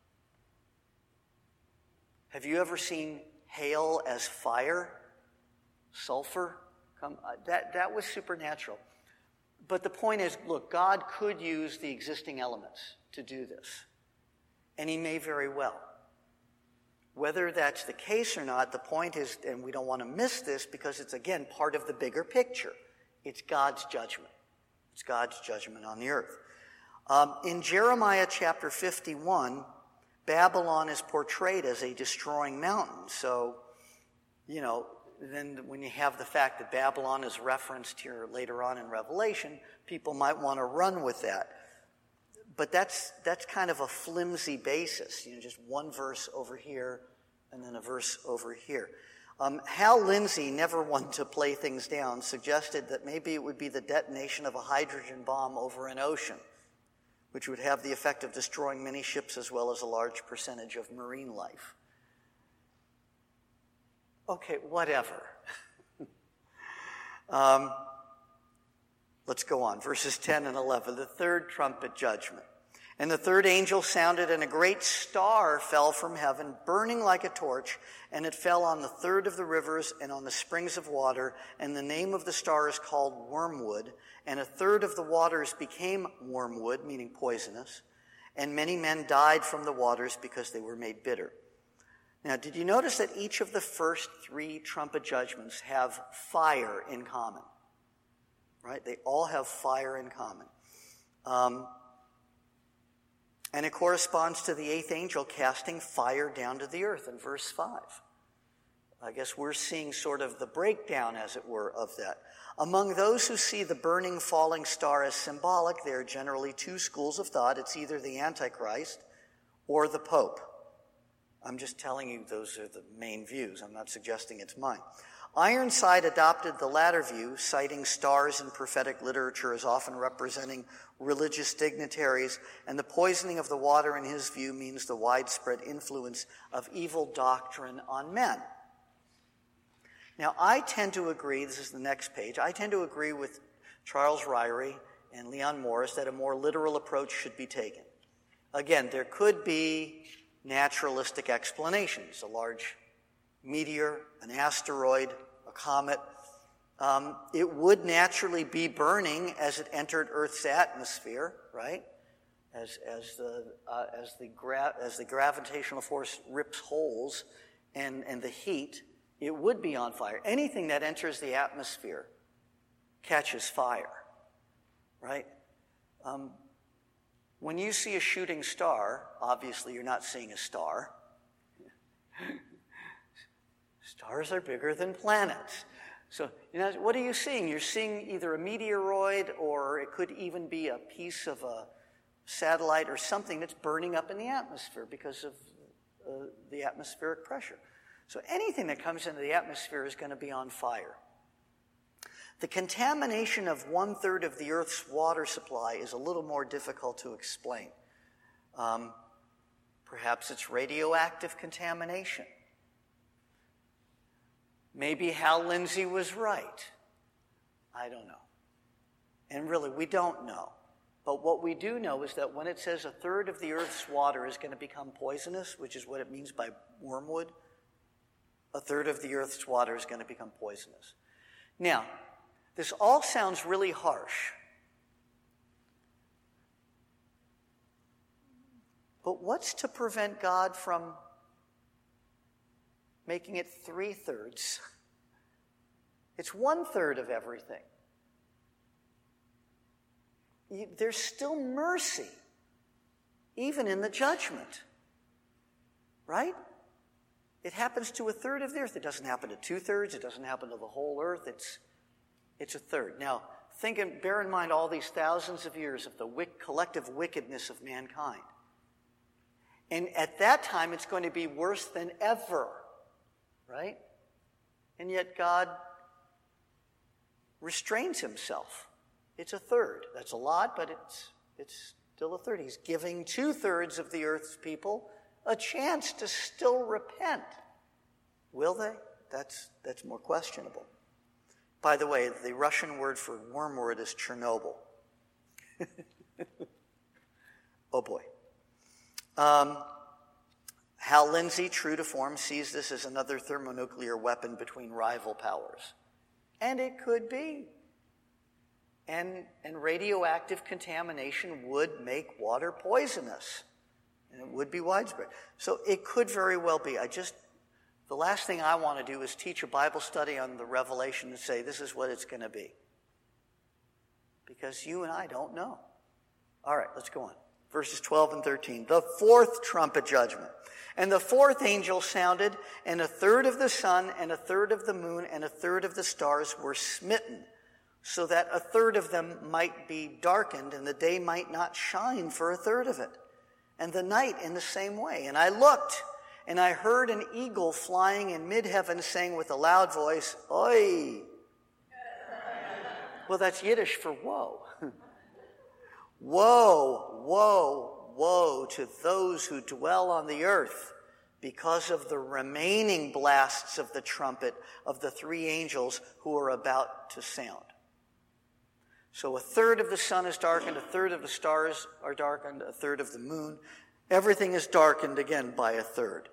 have you ever seen hail as fire? Sulfur? That was supernatural. But the point is, look, God could use the existing elements to do this. And he may very well. Whether that's the case or not, the point is, and we don't want to miss this because it's, again, part of the bigger picture. It's God's judgment. It's God's judgment on the earth. In Jeremiah chapter 51, Babylon is portrayed as a destroying mountain. So, then when you have the fact that Babylon is referenced here later on in Revelation, people might want to run with that. But that's kind of a flimsy basis, just one verse over here and then a verse over here. Hal Lindsey, never one to play things down, suggested that maybe it would be the detonation of a hydrogen bomb over an ocean, which would have the effect of destroying many ships as well as a large percentage of marine life. Okay, whatever. Let's go on. Verses 10 and 11. The third trumpet judgment. And the third angel sounded, and a great star fell from heaven, burning like a torch, and it fell on the third of the rivers and on the springs of water, and the name of the star is called Wormwood, and a third of the waters became wormwood, meaning poisonous, and many men died from the waters because they were made bitter. Now, did you notice that each of the first three trumpet judgments have fire in common? Right? They all have fire in common. And it corresponds to the eighth angel casting fire down to the earth in verse 5. I guess we're seeing sort of the breakdown, as it were, of that. Among those who see the burning falling star as symbolic, there are generally two schools of thought. It's either the Antichrist or the Pope. I'm just telling you those are the main views. I'm not suggesting it's mine. Ironside adopted the latter view, citing stars in prophetic literature as often representing religious dignitaries, and the poisoning of the water, in his view, means the widespread influence of evil doctrine on men. Now, I tend to agree, this is the next page, I tend to agree with Charles Ryrie and Leon Morris that a more literal approach should be taken. Again, there could be naturalistic explanations, a large meteor, an asteroid, a comet. It would naturally be burning as it entered Earth's atmosphere, right? As the gravitational force rips holes and the heat, it would be on fire. Anything that enters the atmosphere catches fire, right? When you see a shooting star, obviously you're not seeing a star. Stars are bigger than planets. So, what are you seeing? You're seeing either a meteoroid, or it could even be a piece of a satellite or something that's burning up in the atmosphere because of the atmospheric pressure. So anything that comes into the atmosphere is going to be on fire. The contamination of 1/3 of the Earth's water supply is a little more difficult to explain. Perhaps it's radioactive contamination. Maybe Hal Lindsey was right. I don't know. And really, we don't know. But what we do know is that when it says 1/3 of the Earth's water is going to become poisonous, which is what it means by wormwood, 1/3 of the Earth's water is going to become poisonous. Now, this all sounds really harsh. But what's to prevent God from making it 3/3? It's 1/3 of everything. There's still mercy, even in the judgment. Right? It happens to 1/3 of the earth. It doesn't happen to 2/3. It doesn't happen to the whole earth. It's 1/3. Now, bear in mind all these thousands of years of the collective wickedness of mankind. And at that time, it's going to be worse than ever. Right? And yet God restrains himself. It's 1/3. That's a lot, but it's still 1/3. He's giving 2/3 of the earth's people a chance to still repent. Will they? That's more questionable. By the way, the Russian word for wormwood is Chernobyl. Oh boy. Hal Lindsey, true to form, sees this as another thermonuclear weapon between rival powers. And it could be. And radioactive contamination would make water poisonous. And it would be widespread. So it could very well be. The last thing I want to do is teach a Bible study on the Revelation and say this is what it's going to be. Because you and I don't know. All right, let's go on. Verses 12 and 13. The fourth trumpet judgment. And the fourth angel sounded, and 1/3 of the sun, and 1/3 of the moon, and 1/3 of the stars were smitten, so that 1/3 of them might be darkened, and the day might not shine for 1/3 of it, and the night in the same way. And I looked, and I heard an eagle flying in mid-heaven, saying with a loud voice, "Oi!" Well, that's Yiddish for woe. Woe, woe, woe to those who dwell on the earth because of the remaining blasts of the trumpet of the 3 angels who are about to sound. So 1/3 of the sun is darkened, 1/3 of the stars are darkened, 1/3 of the moon. Everything is darkened again by 1/3.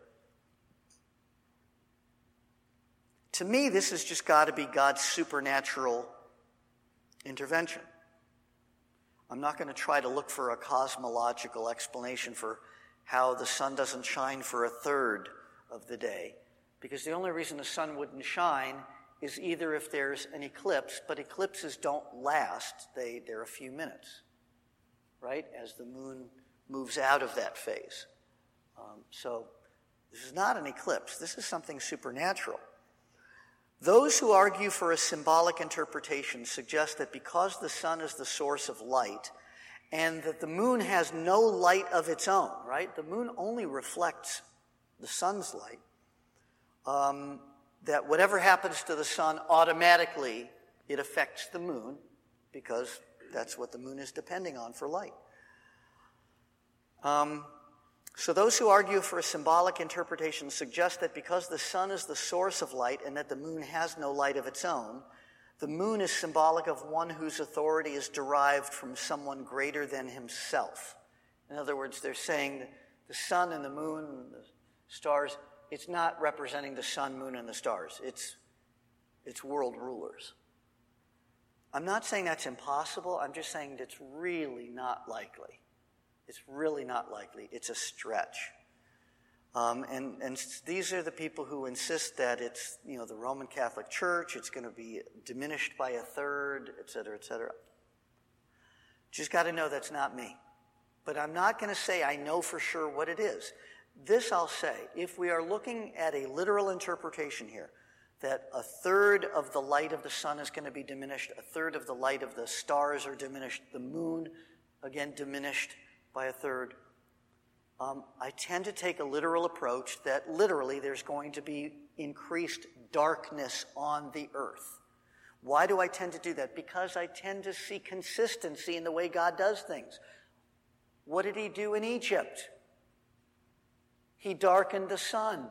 To me, this has just got to be God's supernatural intervention. I'm not going to try to look for a cosmological explanation for how the sun doesn't shine for 1/3 of the day, because the only reason the sun wouldn't shine is either if there's an eclipse, but eclipses don't last. They're a few minutes, right? As the moon moves out of that phase. So this is not an eclipse. This is something supernatural. Those who argue for a symbolic interpretation suggest that because the sun is the source of light and that the moon has no light of its own, right? The moon only reflects the sun's light, that whatever happens to the sun, automatically it affects the moon because that's what the moon is depending on for light. So those who argue for a symbolic interpretation suggest that because the sun is the source of light and that the moon has no light of its own, the moon is symbolic of one whose authority is derived from someone greater than himself. In other words, they're saying that the sun and the moon and the stars, it's not representing the sun, moon, and the stars. It's world rulers. I'm not saying that's impossible. I'm just saying it's really not likely. It's really not likely. It's a stretch. And these are the people who insist that it's, the Roman Catholic Church, it's going to be diminished by a third, et cetera, et cetera. Just got to know that's not me. But I'm not going to say I know for sure what it is. This I'll say, if we are looking at a literal interpretation here, that a third of the light of the sun is going to be diminished, a third of the light of the stars are diminished, the moon, again, diminished by a third. I tend to take a literal approach that literally there's going to be increased darkness on the earth. Why do I tend to do that? Because I tend to see consistency in the way God does things. What did he do in Egypt? He darkened the sun.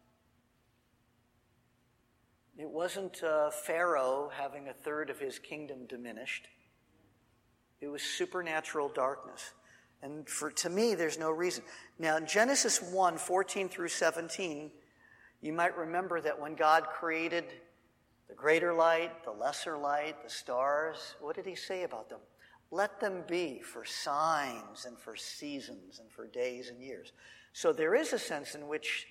It wasn't Pharaoh having a third of his kingdom diminished. It was supernatural darkness. And to me, there's no reason. Now, in Genesis 1, 14 through 17, you might remember that when God created the greater light, the lesser light, the stars, what did he say about them? Let them be for signs and for seasons and for days and years. So there is a sense in which,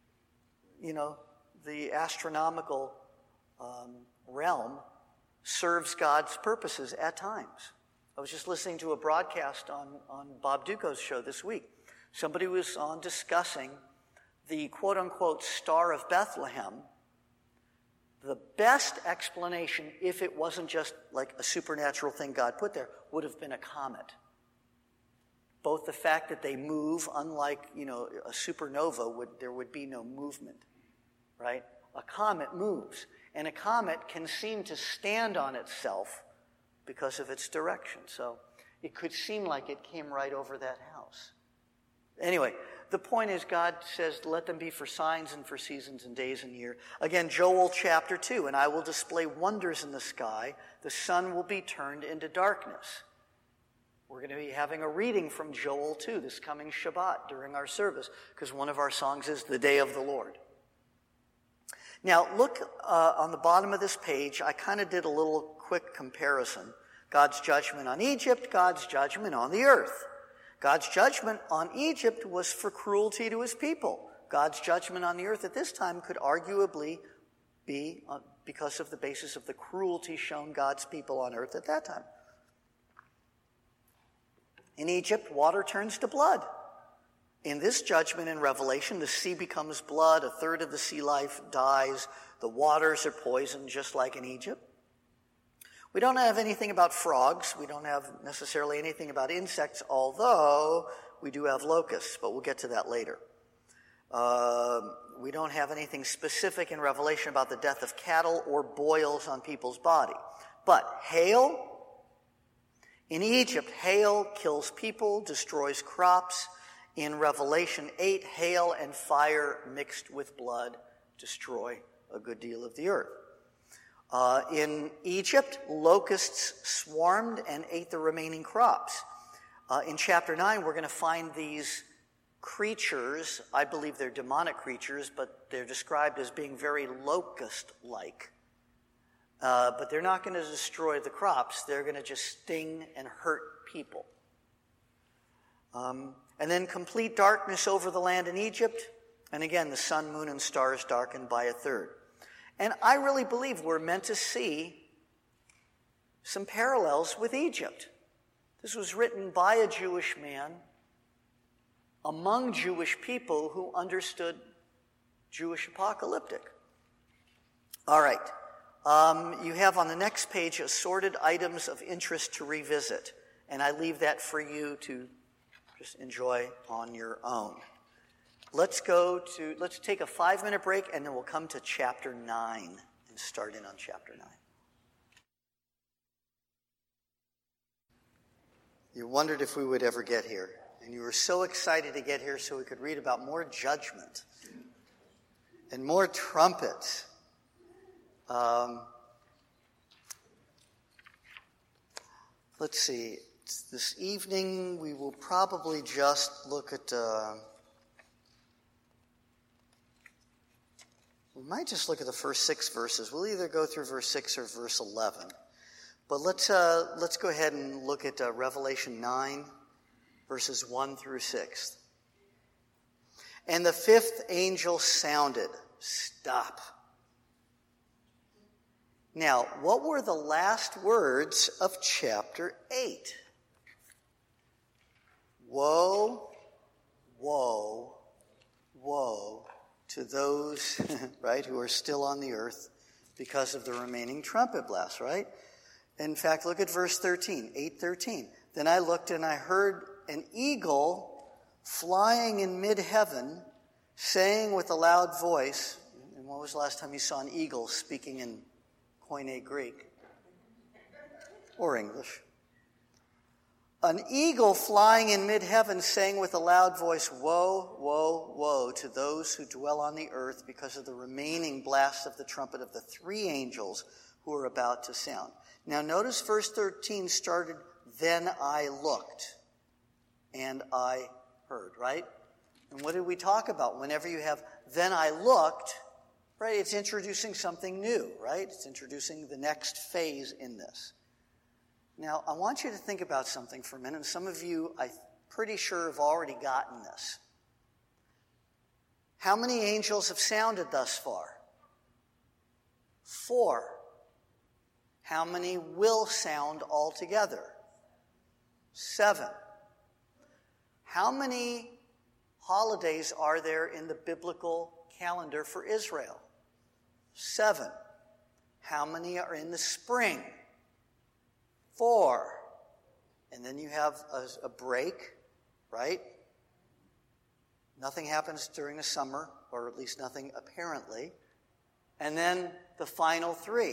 the astronomical realm serves God's purposes at times. I was just listening to a broadcast on Bob Duco's show this week. Somebody was on discussing the quote-unquote Star of Bethlehem. The best explanation, if it wasn't just like a supernatural thing God put there, would have been a comet. Both the fact that they move, unlike, a supernova, there would be no movement, right? A comet moves, and a comet can seem to stand on itself because of its direction. So it could seem like it came right over that house. Anyway, the point is God says, let them be for signs and for seasons and days and year. Again, Joel chapter 2, and I will display wonders in the sky. The sun will be turned into darkness. We're going to be having a reading from Joel 2 this coming Shabbat during our service, because one of our songs is the Day of the Lord. Now, look on the bottom of this page. I kind of did a little quick comparison. God's judgment on Egypt, God's judgment on the earth. God's judgment on Egypt was for cruelty to his people. God's judgment on the earth at this time could arguably be because of the basis of the cruelty shown God's people on earth at that time. In Egypt, water turns to blood. In this judgment in Revelation, the sea becomes blood, a third of the sea life dies, the waters are poisoned just like in Egypt. We don't have anything about frogs. We don't have necessarily anything about insects, although we do have locusts, but we'll get to that later. We don't have anything specific in Revelation about the death of cattle or boils on people's body. But hail, in Egypt, hail kills people, destroys crops. In Revelation 8, hail and fire mixed with blood destroy a good deal of the earth. In Egypt, locusts swarmed and ate the remaining crops. In chapter 9, we're going to find these creatures. I believe they're demonic creatures, but they're described as being very locust-like. But they're not going to destroy the crops. They're going to just sting and hurt people. And then complete darkness over the land in Egypt. And again, the sun, moon, and stars darkened by a third. And I really believe we're meant to see some parallels with Egypt. This was written by a Jewish man among Jewish people who understood Jewish apocalyptic. All right. You have on the next page assorted items of interest to revisit, and I leave that for you to just enjoy on your own. Let's take a 5-minute break, and then we'll come to chapter 9 and start in on chapter 9. You wondered if we would ever get here, and you were so excited to get here so we could read about more judgment and more trumpets. Let's see. This evening we will probably just look at... we might just look at the first 6 verses. We'll either go through verse 6 or verse 11. But let's go ahead and look at Revelation 9, verses 1 through 6. And the 5th angel sounded. Stop. Now, what were the last words of chapter 8? Woe, woe, woe to those, right, who are still on the earth because of the remaining trumpet blast, right? In fact, look at verse 13, 8:13. Then I looked and I heard an eagle flying in mid-heaven, saying with a loud voice, and when was the last time you saw an eagle speaking in Koine Greek or English? An eagle flying in mid-heaven, saying with a loud voice, woe, woe, woe to those who dwell on the earth because of the remaining blast of the trumpet of the 3 angels who are about to sound. Now notice verse 13 started, then I looked and I heard, right? And what did we talk about? Whenever you have then I looked, right, it's introducing something new, right? It's introducing the next phase in this. Now, I want you to think about something for a minute, and some of you, I'm pretty sure, have already gotten this. How many angels have sounded thus far? 4. How many will sound altogether? 7. How many holidays are there in the biblical calendar for Israel? 7. How many are in the spring? 4. And then you have a break, right? Nothing happens during the summer, or at least nothing apparently. And then the final 3.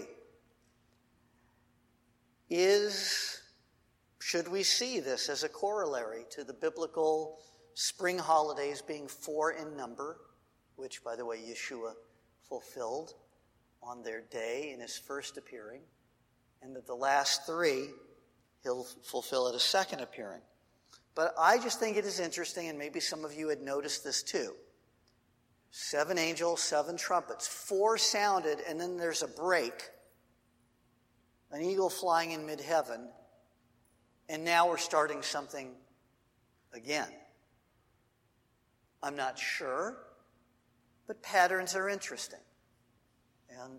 Should we see this as a corollary to the biblical spring holidays being 4 in number, which, by the way, Yeshua fulfilled on their day in his first appearing, and that the last 3 he'll fulfill at a second appearing. But I just think it is interesting, and maybe some of you had noticed this too. 7 angels, 7 trumpets, 4 sounded, and then there's a break. An eagle flying in mid-heaven, and now we're starting something again. I'm not sure, but patterns are interesting. And,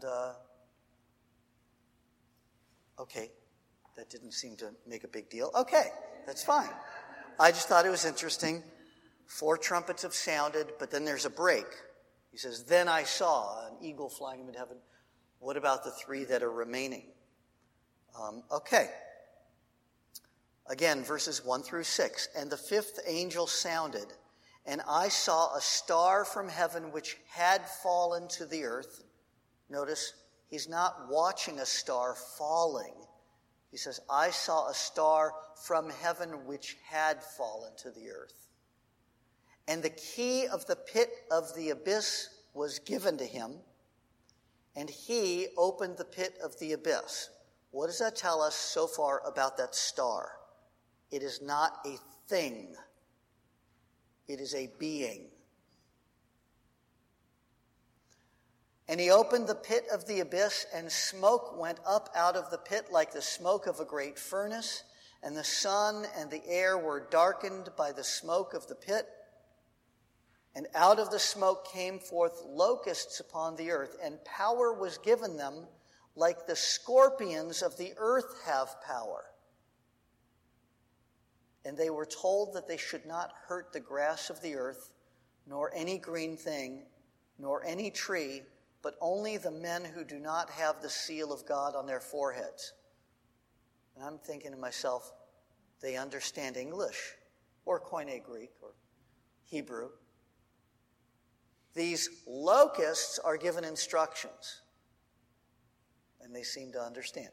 okay, that didn't seem to make a big deal. Okay, that's fine. I just thought it was interesting. 4 trumpets have sounded, but then there's a break. He says, then I saw an eagle flying in mid-heaven. What about the 3 that are remaining? Okay. Again, verses 1 through 6. And the 5th angel sounded, and I saw a star from heaven which had fallen to the earth. Notice, he's not watching a star falling. He says, I saw a star from heaven which had fallen to the earth. And the key of the pit of the abyss was given to him, and he opened the pit of the abyss. What does that tell us so far about that star? It is not a thing. It is a being. And he opened the pit of the abyss, and smoke went up out of the pit like the smoke of a great furnace, and the sun and the air were darkened by the smoke of the pit. And out of the smoke came forth locusts upon the earth, and power was given them like the scorpions of the earth have power. And they were told that they should not hurt the grass of the earth, nor any green thing, nor any tree, but only the men who do not have the seal of God on their foreheads. And I'm thinking to myself, they understand English, or Koine Greek, or Hebrew. These locusts are given instructions, and they seem to understand.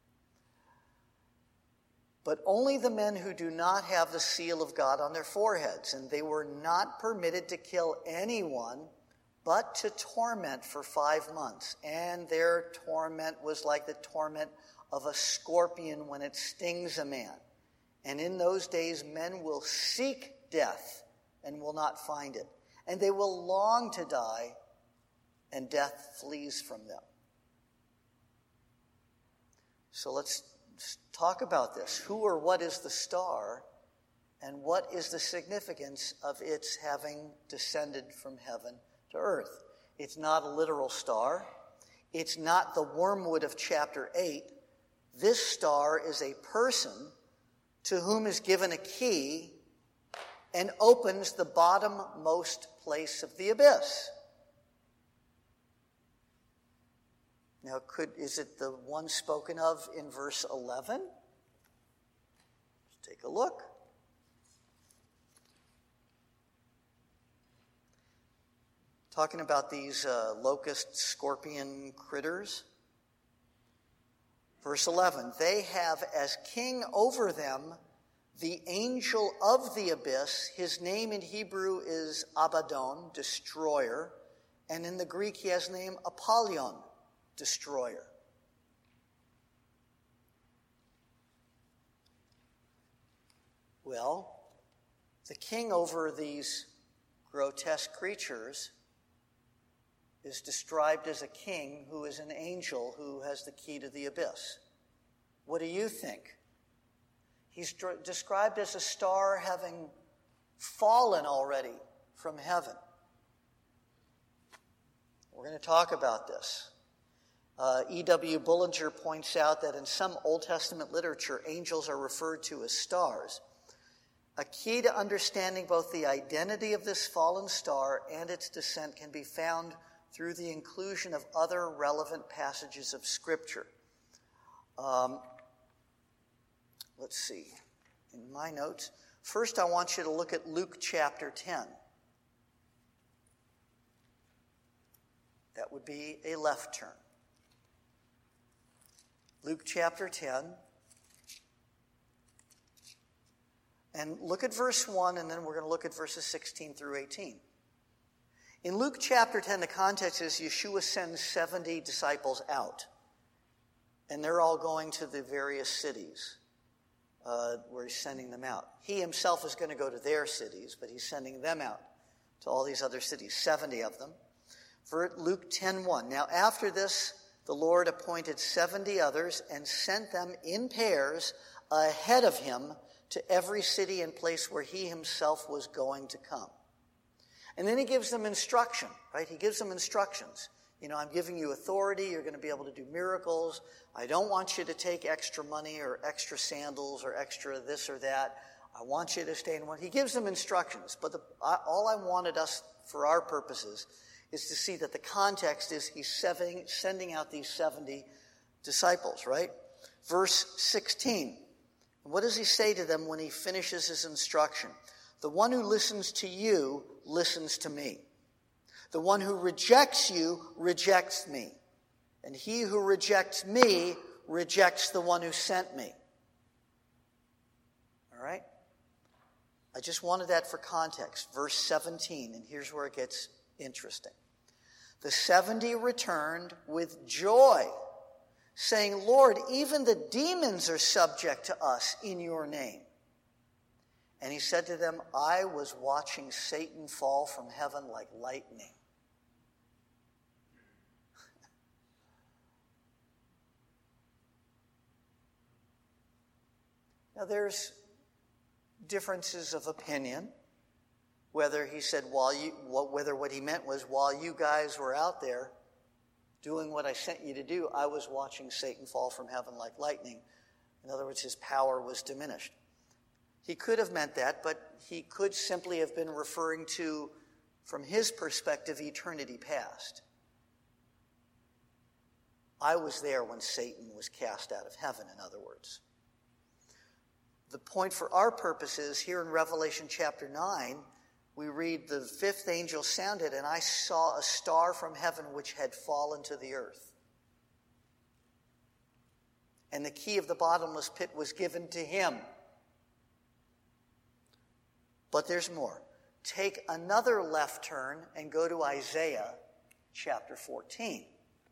But only the men who do not have the seal of God on their foreheads, and they were not permitted to kill anyone, but to torment for 5 months. And their torment was like the torment of a scorpion when it stings a man. And in those days men will seek death and will not find it. And they will long to die, and death flees from them. So let's talk about this. Who or what is the star, and what is the significance of its having descended from heaven to earth? It's not a literal star. It's not the wormwood of chapter 8. This star is a person to whom is given a key and opens the bottommost place of the abyss. Now, is it the one spoken of in verse 11? Let's take a look. Talking about these locust scorpion critters. Verse 11, they have as king over them the angel of the abyss. His name in Hebrew is Abaddon, destroyer. And in the Greek he has the name Apollyon, destroyer. Well, the king over these grotesque creatures is described as a king who is an angel who has the key to the abyss. What do you think? He's described as a star having fallen already from heaven. We're going to talk about this. E.W. Bullinger points out that in some Old Testament literature, angels are referred to as stars. A key to understanding both the identity of this fallen star and its descent can be found through the inclusion of other relevant passages of Scripture. Let's see. In my notes, first I want you to look at Luke chapter 10. That would be a left turn. Luke chapter 10. And look at verse 1, and then we're going to look at verses 16 through 18. In Luke chapter 10, the context is Yeshua sends 70 disciples out. And they're all going to the various cities where he's sending them out. He himself is going to go to their cities, but he's sending them out to all these other cities, 70 of them. For Luke 10:1. Now after this, the Lord appointed 70 others and sent them in pairs ahead of him to every city and place where he himself was going to come. And then he gives them instruction, right? He gives them instructions. You know, I'm giving you authority. You're going to be able to do miracles. I don't want you to take extra money or extra sandals or extra this or that. I want you to stay in one. He gives them instructions. But all I wanted us, for our purposes, is to see that the context is he's sending out these 70 disciples, right? Verse 16. What does he say to them when he finishes his instruction? The one who listens to you listens to me. The one who rejects you rejects me. And he who rejects me rejects the one who sent me. All right? I just wanted that for context. Verse 17, and here's where it gets interesting. The 70 returned with joy, saying, Lord, even the demons are subject to us in your name. And he said to them, I was watching Satan fall from heaven like lightning. Now there's differences of opinion. Whether he said whether what he meant was while you guys were out there doing what I sent you to do, I was watching Satan fall from heaven like lightning. In other words, his power was diminished. He could have meant that, but he could simply have been referring to, from his perspective, eternity past. I was there when Satan was cast out of heaven, in other words. The point for our purposes, here in Revelation chapter 9, we read, the fifth angel sounded, and I saw a star from heaven which had fallen to the earth. And the key of the bottomless pit was given to him. But there's more. Take another left turn and go to Isaiah chapter 14.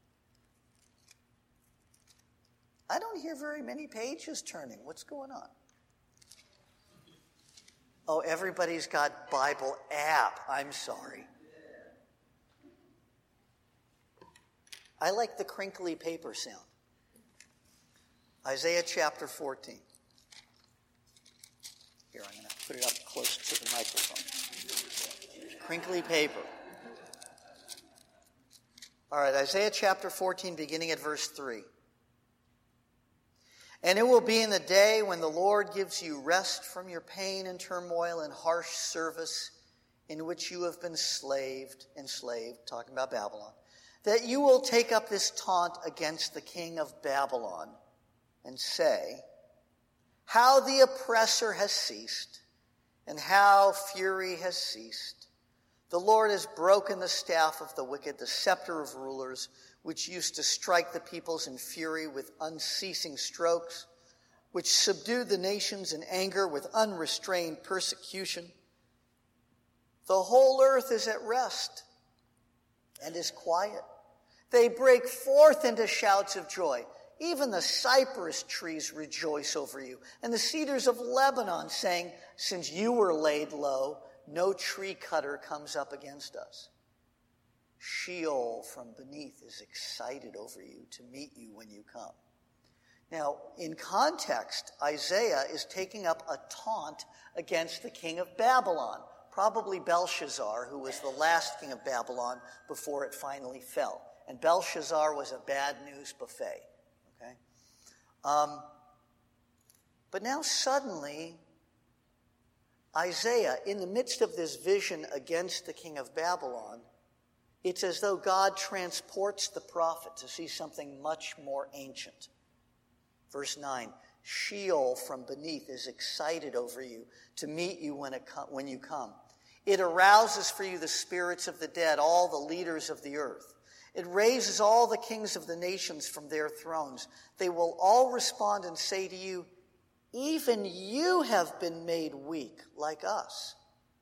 I don't hear very many pages turning. What's going on? Oh, everybody's got Bible app. I'm sorry. I like the crinkly paper sound. Isaiah chapter 14. Here, I'm going to put it up close to the microphone. Crinkly paper. All right, Isaiah chapter 14, beginning at verse 3. And it will be in the day when the Lord gives you rest from your pain and turmoil and harsh service in which you have been enslaved, talking about Babylon, that you will take up this taunt against the king of Babylon and say, how the oppressor has ceased and how fury has ceased. The Lord has broken the staff of the wicked, the scepter of rulers, which used to strike the peoples in fury with unceasing strokes, which subdued the nations in anger with unrestrained persecution. The whole earth is at rest and is quiet. They break forth into shouts of joy. Even the cypress trees rejoice over you, and the cedars of Lebanon, saying, since you were laid low, no tree cutter comes up against us. Sheol from beneath is excited over you to meet you when you come. Now, in context, Isaiah is taking up a taunt against the king of Babylon, probably Belshazzar, who was the last king of Babylon before it finally fell. And Belshazzar was a bad news buffet. Okay? But now suddenly, Isaiah, in the midst of this vision against the king of Babylon, it's as though God transports the prophet to see something much more ancient. Verse 9, Sheol from beneath is excited over you to meet you when you come. It arouses for you the spirits of the dead, all the leaders of the earth. It raises all the kings of the nations from their thrones. They will all respond and say to you, even you have been made weak like us.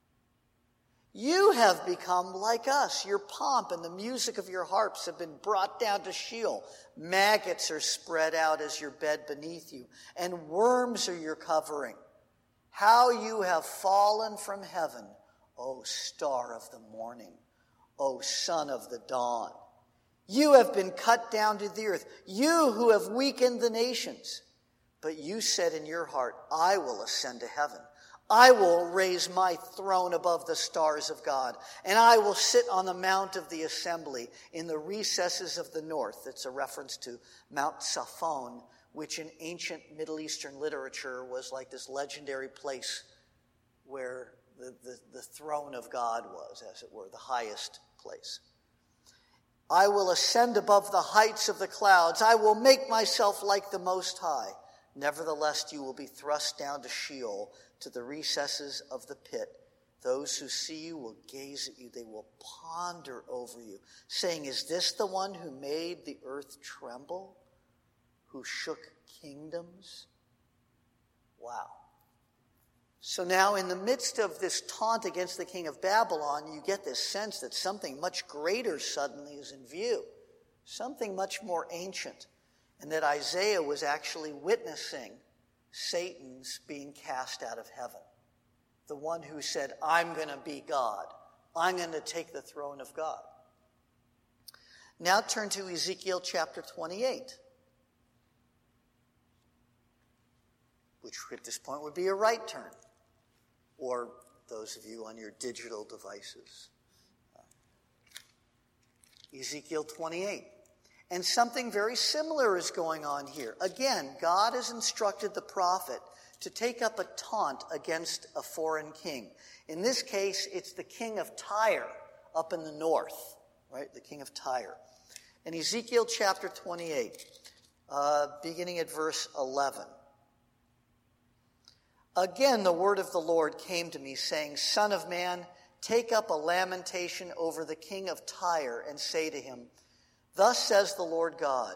You have become like us. Your pomp and the music of your harps have been brought down to Sheol. Maggots are spread out as your bed beneath you, and worms are your covering. How you have fallen from heaven, O star of the morning, O son of the dawn. You have been cut down to the earth, you who have weakened the nations. But you said in your heart, I will ascend to heaven. I will raise my throne above the stars of God, and I will sit on the mount of the assembly in the recesses of the north. It's a reference to Mount Safon, which in ancient Middle Eastern literature was like this legendary place where the throne of God was, as it were, the highest place. I will ascend above the heights of the clouds. I will make myself like the Most High. Nevertheless, you will be thrust down to Sheol, to the recesses of the pit. Those who see you will gaze at you. They will ponder over you, saying, is this the one who made the earth tremble, who shook kingdoms? Wow. So now in the midst of this taunt against the king of Babylon, you get this sense that something much greater suddenly is in view, something much more ancient, and that Isaiah was actually witnessing Satan's being cast out of heaven. The one who said, I'm going to be God. I'm going to take the throne of God. Now turn to Ezekiel chapter 28, which at this point would be a right turn, or those of you on your digital devices. Ezekiel 28. And something very similar is going on here. Again, God has instructed the prophet to take up a taunt against a foreign king. In this case, it's the king of Tyre up in the north, right? The king of Tyre. In Ezekiel chapter 28, beginning at verse 11. Again, the word of the Lord came to me, saying, Son of man, take up a lamentation over the king of Tyre and say to him, Thus says the Lord God,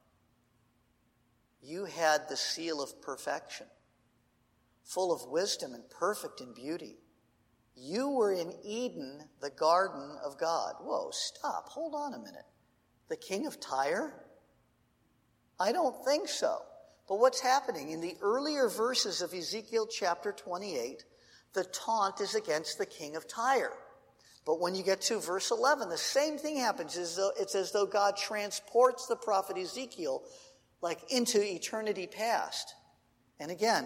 you had the seal of perfection, full of wisdom and perfect in beauty. You were in Eden, the garden of God. Whoa, stop. Hold on a minute. The king of Tyre? I don't think so. But what's happening? In the earlier verses of Ezekiel chapter 28, the taunt is against the king of Tyre. But when you get to verse 11, the same thing happens. It's as though God transports the prophet Ezekiel like into eternity past. And again,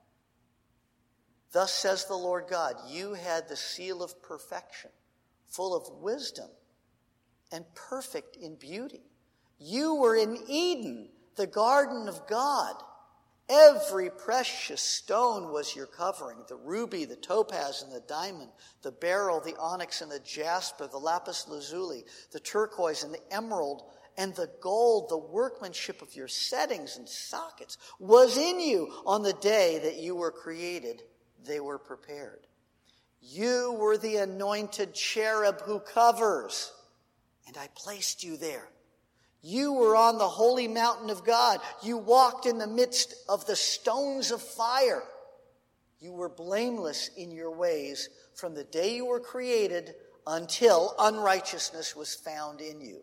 thus says the Lord God, you had the seal of perfection, full of wisdom and perfect in beauty. You were in Eden, the garden of God. Every precious stone was your covering, the ruby, the topaz, and the diamond, the beryl, the onyx, and the jasper, the lapis lazuli, the turquoise, and the emerald, and the gold. The workmanship of your settings and sockets was in you on the day that you were created. They were prepared. You were the anointed cherub who covers, and I placed you there. You were on the holy mountain of God. You walked in the midst of the stones of fire. You were blameless in your ways from the day you were created until unrighteousness was found in you.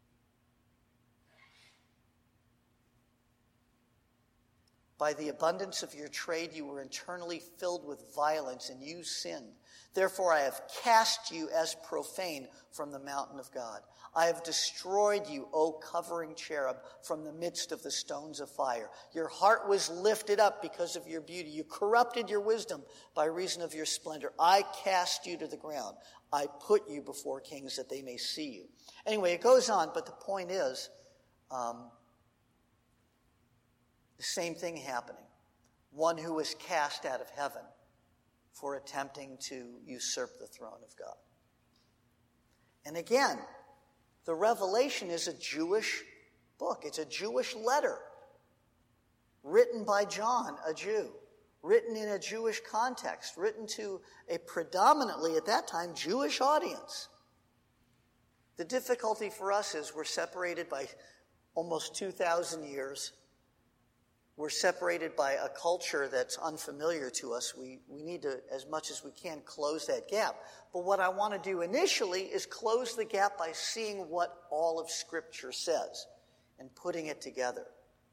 By the abundance of your trade, you were internally filled with violence, and you sinned. Therefore, I have cast you as profane from the mountain of God. I have destroyed you, O covering cherub, from the midst of the stones of fire. Your heart was lifted up because of your beauty. You corrupted your wisdom by reason of your splendor. I cast you to the ground. I put you before kings that they may see you. Anyway, it goes on, but the point is, the same thing happening. One who was cast out of heaven for attempting to usurp the throne of God. And again, the Revelation is a Jewish book. It's a Jewish letter written by John, a Jew, written in a Jewish context, written to a predominantly, at that time, Jewish audience. The difficulty for us is we're separated by almost 2,000 years. We're separated by a culture that's unfamiliar to us. We need to, as much as we can, close that gap. But what I want to do initially is close the gap by seeing what all of Scripture says and putting it together.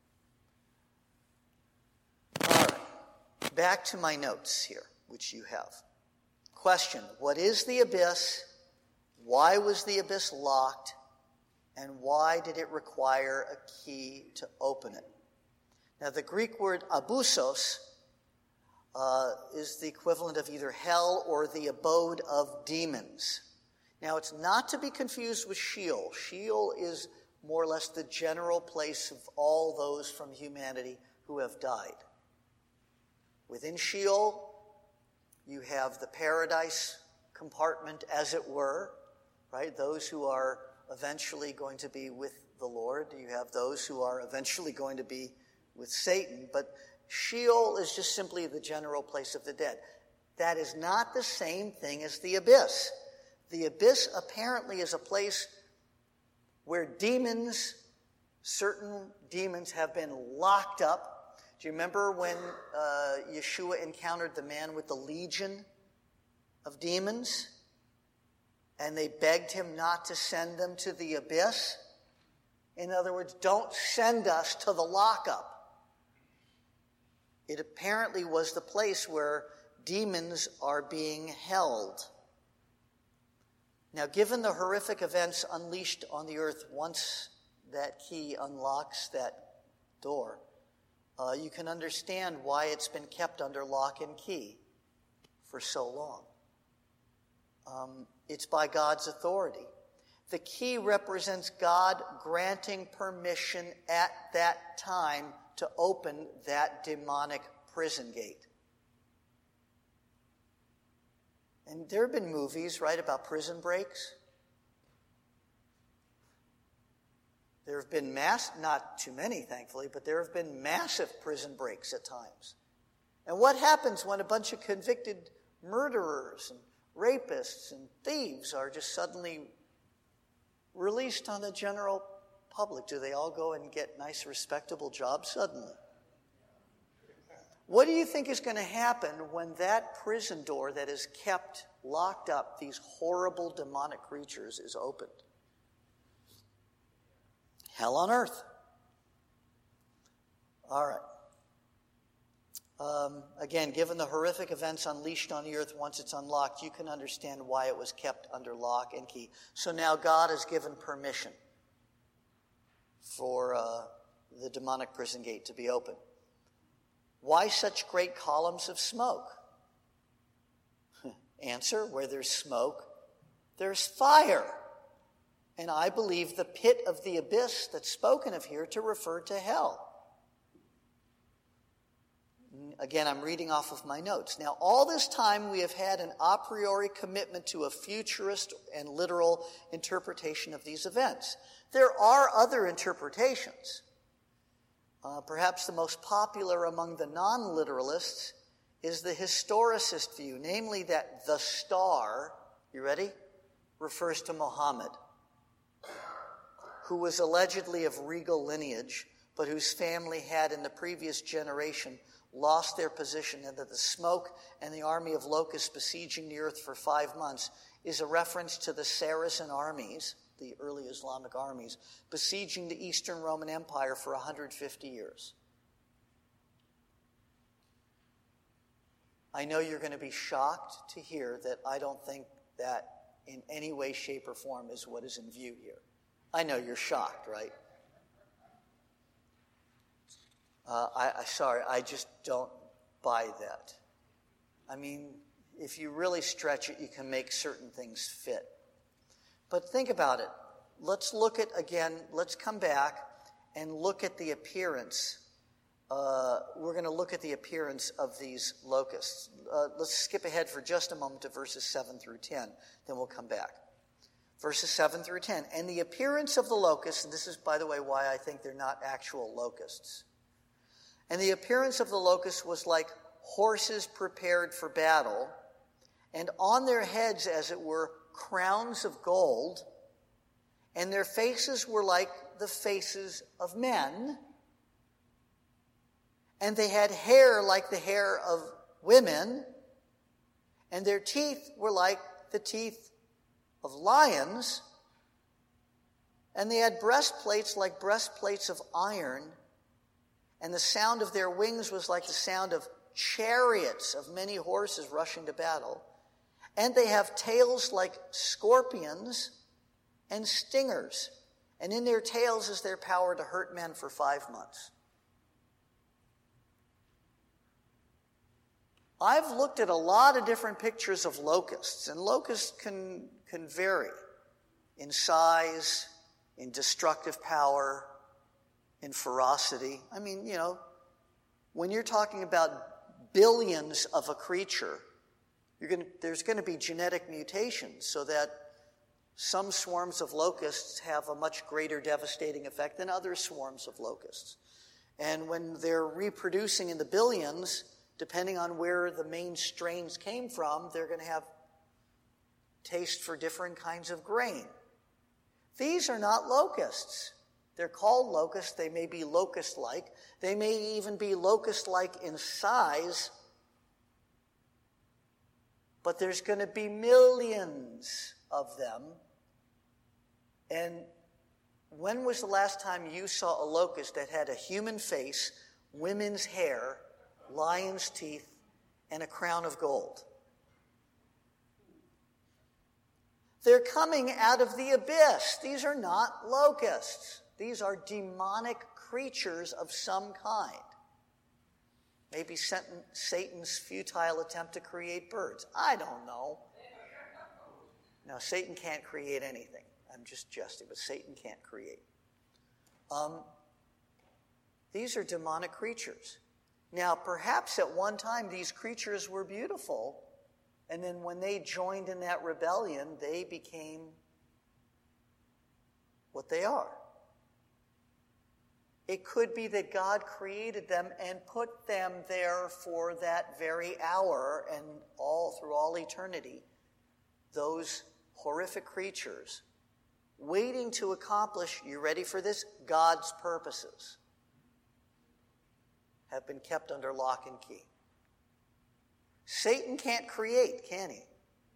All right, back to my notes here, which you have. Question, what is the abyss? Why was the abyss locked? And why did it require a key to open it? Now, the Greek word abyssos is the equivalent of either hell or the abode of demons. Now, it's not to be confused with Sheol. Sheol is more or less the general place of all those from humanity who have died. Within Sheol, you have the paradise compartment, as it were, right? Those who are eventually going to be with the Lord. You have those who are eventually going to be with Satan, but Sheol is just simply the general place of the dead. That is not the same thing as the abyss. The abyss apparently is a place where demons, certain demons have been locked up. Do you remember when Yeshua encountered the man with the legion of demons? And they begged him not to send them to the abyss? In other words, don't send us to the lockup. It apparently was the place where demons are being held. Now, given the horrific events unleashed on the earth once that key unlocks that door, you can understand why it's been kept under lock and key for so long. It's by God's authority. The key represents God granting permission at that time to open that demonic prison gate. And there have been movies, right, about prison breaks. There have been not too many, thankfully, but there have been massive prison breaks at times. And what happens when a bunch of convicted murderers and rapists and thieves are just suddenly released on the general public? Do they all go and get nice, respectable jobs suddenly? What do you think is going to happen when that prison door that is kept locked up, these horrible demonic creatures, is opened? Hell on earth. All right. Again, given the horrific events unleashed on the earth once it's unlocked, you can understand why it was kept under lock and key. So now God has given permission for the demonic prison gate to be open. Why such great columns of smoke? Answer, where there's smoke, there's fire. And I believe the pit of the abyss that's spoken of here to refer to hell. Again, I'm reading off of my notes. Now, all this time we have had an a priori commitment to a futurist and literal interpretation of these events. There are other interpretations. Perhaps the most popular among the non-literalists is the historicist view, namely that the star, you ready, refers to Muhammad, who was allegedly of regal lineage, but whose family had in the previous generation lost their position, and that the smoke and the army of locusts besieging the earth for 5 months is a reference to the Saracen armies, the early Islamic armies, besieging the Eastern Roman Empire for 150 years. I know you're going to be shocked to hear that I don't think that in any way, shape, or form is what is in view here. I know you're shocked, right? Sorry, I just don't buy that. I mean, if you really stretch it, you can make certain things fit. But think about it. Let's come back and look at the appearance. We're going to look at the appearance of these locusts. Let's skip ahead for just a moment to verses 7 through 10. Then we'll come back. Verses 7 through 10. And the appearance of the locusts, and this is, by the way, why I think they're not actual locusts. And the appearance of the locusts was like horses prepared for battle, and on their heads, as it were, crowns of gold, and their faces were like the faces of men, and they had hair like the hair of women, and their teeth were like the teeth of lions, and they had breastplates like breastplates of iron, and the sound of their wings was like the sound of chariots of many horses rushing to battle. And they have tails like scorpions and stingers. And in their tails is their power to hurt men for 5 months. I've looked at a lot of different pictures of locusts, and locusts can vary in size, in destructive power, in ferocity. I mean, when you're talking about billions of a creature, there's going to be genetic mutations so that some swarms of locusts have a much greater devastating effect than other swarms of locusts. And when they're reproducing in the billions, depending on where the main strains came from, they're going to have taste for different kinds of grain. These are not locusts. They're called locusts. They may be locust-like. They may even be locust-like in size. But there's going to be millions of them. And when was the last time you saw a locust that had a human face, women's hair, lion's teeth, and a crown of gold? They're coming out of the abyss. These are not locusts. These are demonic creatures of some kind. Maybe Satan's futile attempt to create birds. I don't know. No, Satan can't create anything. I'm just jesting, but Satan can't create. These are demonic creatures. Now, perhaps at one time these creatures were beautiful, and then when they joined in that rebellion, they became what they are. It could be that God created them and put them there for that very hour and all through all eternity. Those horrific creatures waiting to accomplish, you ready for this? God's purposes have been kept under lock and key. Satan can't create, can he?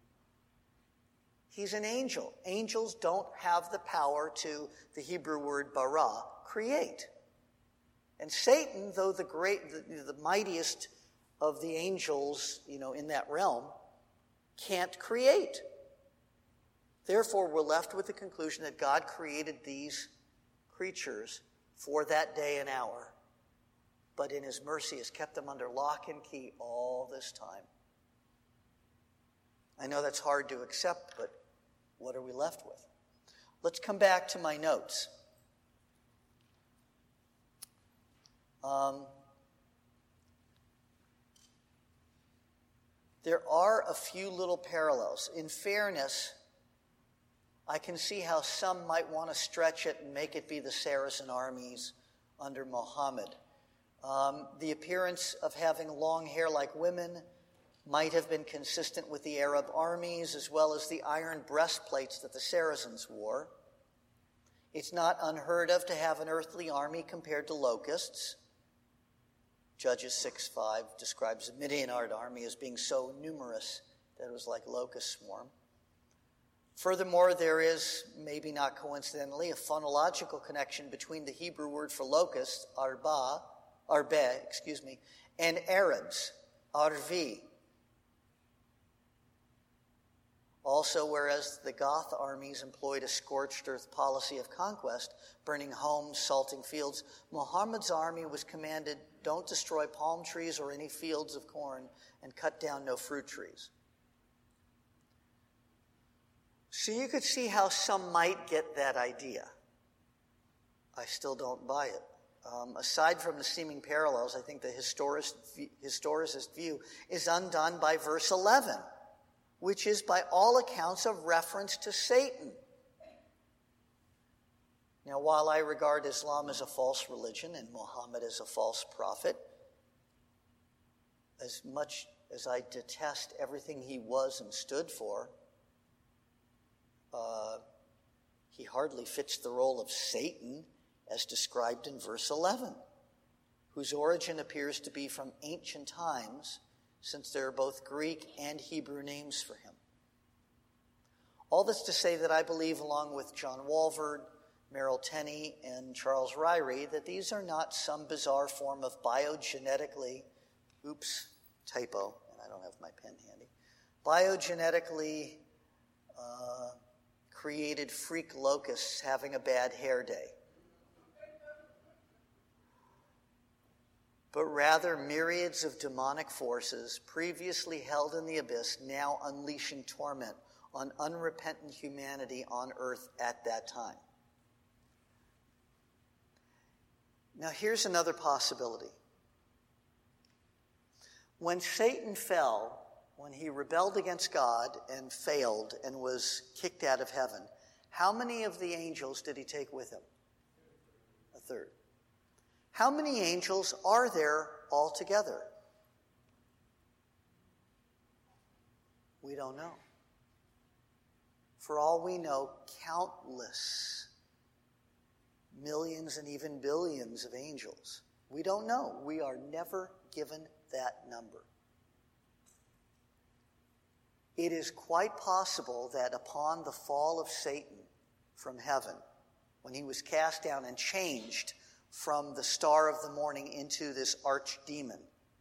He's an angel. Angels don't have the power to, the Hebrew word bara, create. And Satan, though the mightiest of the angels, in that realm, can't create. Therefore, we're left with the conclusion that God created these creatures for that day and hour, but in his mercy has kept them under lock and key all this time. I know that's hard to accept, but what are we left with? Let's come back to my notes. There are a few little parallels. In fairness, I can see how some might want to stretch it and make it be the Saracen armies under Muhammad. The appearance of having long hair like women might have been consistent with the Arab armies, as well as the iron breastplates that the Saracens wore. It's not unheard of to have an earthly army compared to locusts. Judges 6:5 describes the Midianite army as being so numerous that it was like locust swarm. Furthermore, there is, maybe not coincidentally, a phonological connection between the Hebrew word for locust, arbe, and Arabs, arvi. Also, whereas the Goth armies employed a scorched earth policy of conquest, burning homes, salting fields, Muhammad's army was commanded, don't destroy palm trees or any fields of corn, and cut down no fruit trees. So you could see how some might get that idea. I still don't buy it. Aside from the seeming parallels, I think the historicist view is undone by verse 11, which is by all accounts a reference to Satan. Now, while I regard Islam as a false religion and Muhammad as a false prophet, as much as I detest everything he was and stood for, he hardly fits the role of Satan as described in verse 11, whose origin appears to be from ancient times, since there are both Greek and Hebrew names for him. All this to say that I believe, along with John Walvoord, Merrill Tenney, and Charles Ryrie, that these are not some bizarre form of biogenetically, typo, and I don't have my pen handy, biogenetically created freak locusts having a bad hair day, but rather myriads of demonic forces previously held in the abyss, now unleashing torment on unrepentant humanity on earth at that time. Now here's another possibility. When Satan fell, when he rebelled against God and failed and was kicked out of heaven, how many of the angels did he take with him? A third. How many angels are there altogether? We don't know. For all we know, countless, millions and even billions of angels. We don't know. We are never given that number. It is quite possible that upon the fall of Satan from heaven, when he was cast down and changed from the star of the morning into this archdemon,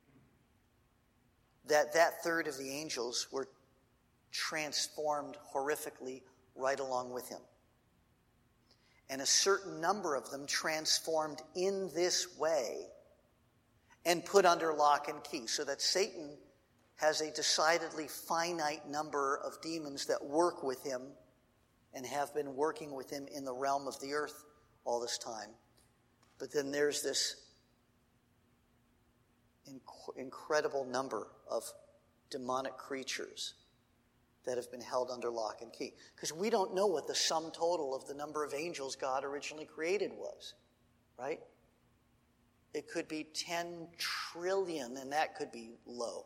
that third of the angels were transformed horrifically right along with him. And a certain number of them transformed in this way and put under lock and key, so that Satan has a decidedly finite number of demons that work with him and have been working with him in the realm of the earth all this time. But then there's this incredible number of demonic creatures that have been held under lock and key. Because we don't know what the sum total of the number of angels God originally created was, right? It could be 10 trillion, and that could be low.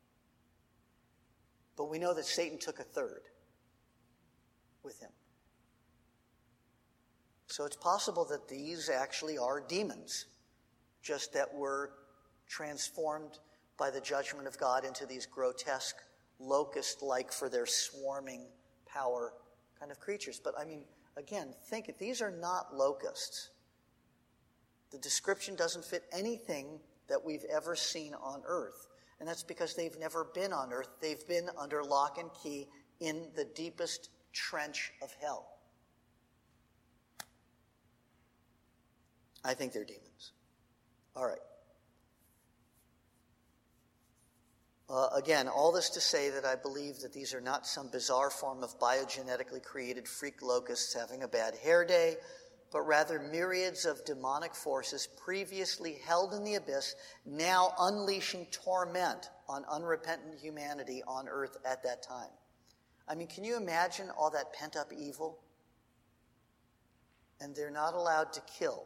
But we know that Satan took a third with him. So it's possible that these actually are demons, just that were transformed by the judgment of God into these grotesque, locust-like for their swarming power kind of creatures. But I mean, again, think it, these are not locusts. The description doesn't fit anything that we've ever seen on earth. And that's because they've never been on earth. They've been under lock and key in the deepest trench of hell. I think they're demons. All right. Again, all this to say that I believe that these are not some bizarre form of biogenetically created freak locusts having a bad hair day, but rather myriads of demonic forces previously held in the abyss, now unleashing torment on unrepentant humanity on earth at that time. I mean, can you imagine all that pent-up evil? And they're not allowed to kill,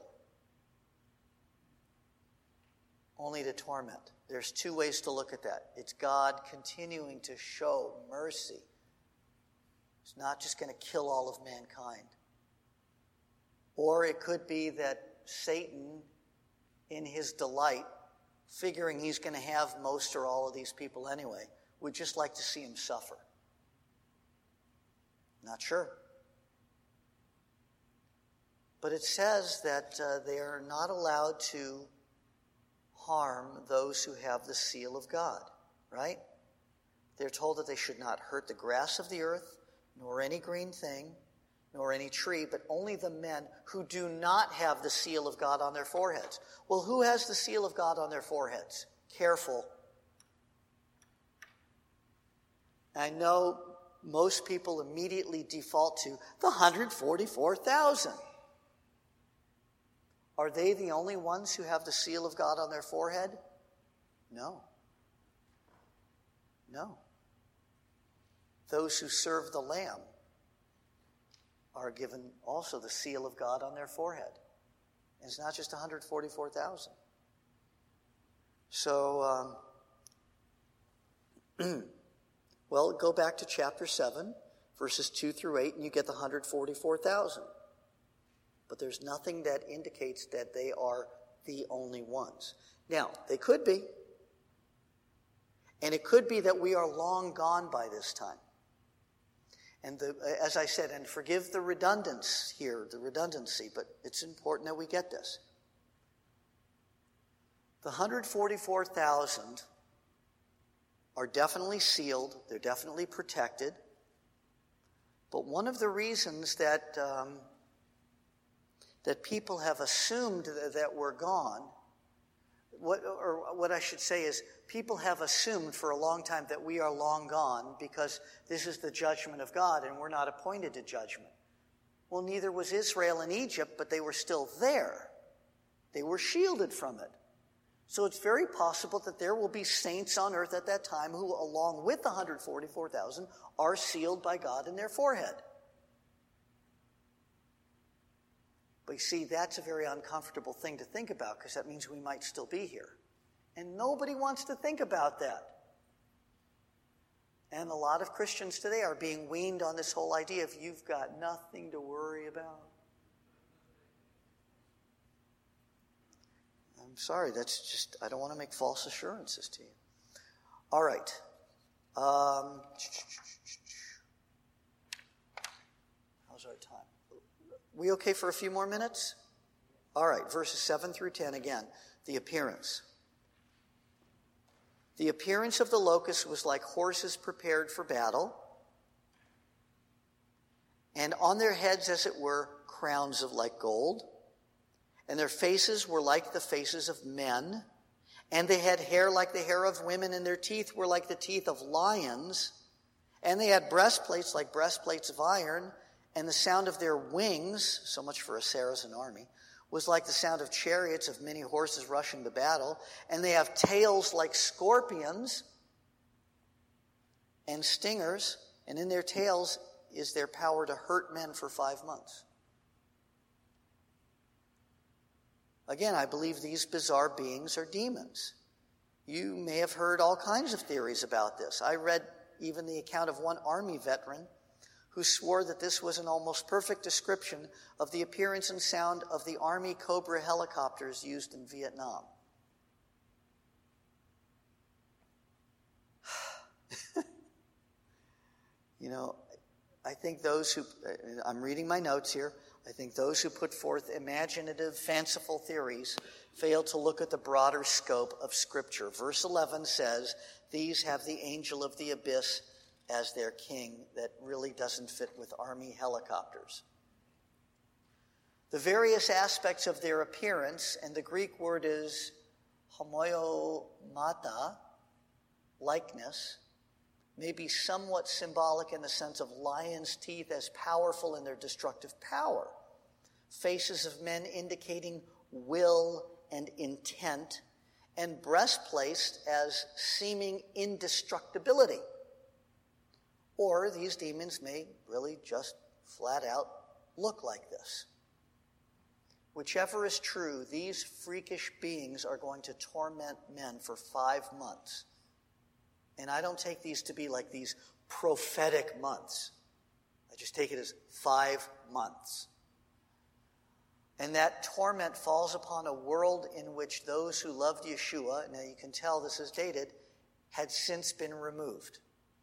only to torment. There's two ways to look at that. It's God continuing to show mercy. It's not just going to kill all of mankind. Or it could be that Satan, in his delight, figuring he's going to have most or all of these people anyway, would just like to see him suffer. Not sure. But it says that they are not allowed to harm those who have the seal of God, right? They're told that they should not hurt the grass of the earth, nor any green thing, nor any tree, but only the men who do not have the seal of God on their foreheads. Well, who has the seal of God on their foreheads? Careful. I know most people immediately default to the 144,000. Are they the only ones who have the seal of God on their forehead? No. No. Those who serve the Lamb are given also the seal of God on their forehead. And it's not just 144,000. So, well, go back to chapter 7, verses 2 through 8, and you get the 144,000. But there's nothing that indicates that they are the only ones. Now, they could be. And it could be that we are long gone by this time. And as I said, and forgive the redundancy here, but it's important that we get this. The 144,000 are definitely sealed. They're definitely protected. But one of the reasons that people have assumed that we're gone, what I should say is, people have assumed for a long time that we are long gone because this is the judgment of God and we're not appointed to judgment. Well, neither was Israel in Egypt, but they were still there. They were shielded from it. So it's very possible that there will be saints on earth at that time who, along with the 144,000, are sealed by God in their forehead. But you see, that's a very uncomfortable thing to think about because that means we might still be here. And nobody wants to think about that. And a lot of Christians today are being weaned on this whole idea of you've got nothing to worry about. I'm sorry, that's just, I don't want to make false assurances to you. All right. How's our time? We okay for a few more minutes? All right, verses 7 through 10 again. The appearance. The appearance of the locusts was like horses prepared for battle, and on their heads, as it were, crowns of like gold, and their faces were like the faces of men, and they had hair like the hair of women, and their teeth were like the teeth of lions, and they had breastplates like breastplates of iron, and the sound of their wings, so much for a Saracen army, was like the sound of chariots of many horses rushing to battle, and they have tails like scorpions and stingers, and in their tails is their power to hurt men for 5 months. Again, I believe these bizarre beings are demons. You may have heard all kinds of theories about this. I read even the account of one Army veteran who swore that this was an almost perfect description of the appearance and sound of the Army Cobra helicopters used in Vietnam. I think those who, I'm reading my notes here, I think those who put forth imaginative, fanciful theories fail to look at the broader scope of Scripture. Verse 11 says, these have the angel of the abyss as their king. That really doesn't fit with Army helicopters. The various aspects of their appearance, and the Greek word is homoiomata, likeness, may be somewhat symbolic in the sense of lions' teeth as powerful in their destructive power, faces of men indicating will and intent, and breastplates as seeming indestructibility. Or these demons may really just flat out look like this. Whichever is true, these freakish beings are going to torment men for 5 months. And I don't take these to be like these prophetic months. I just take it as 5 months. And that torment falls upon a world in which those who loved Yeshua, now you can tell this is dated, had since been removed.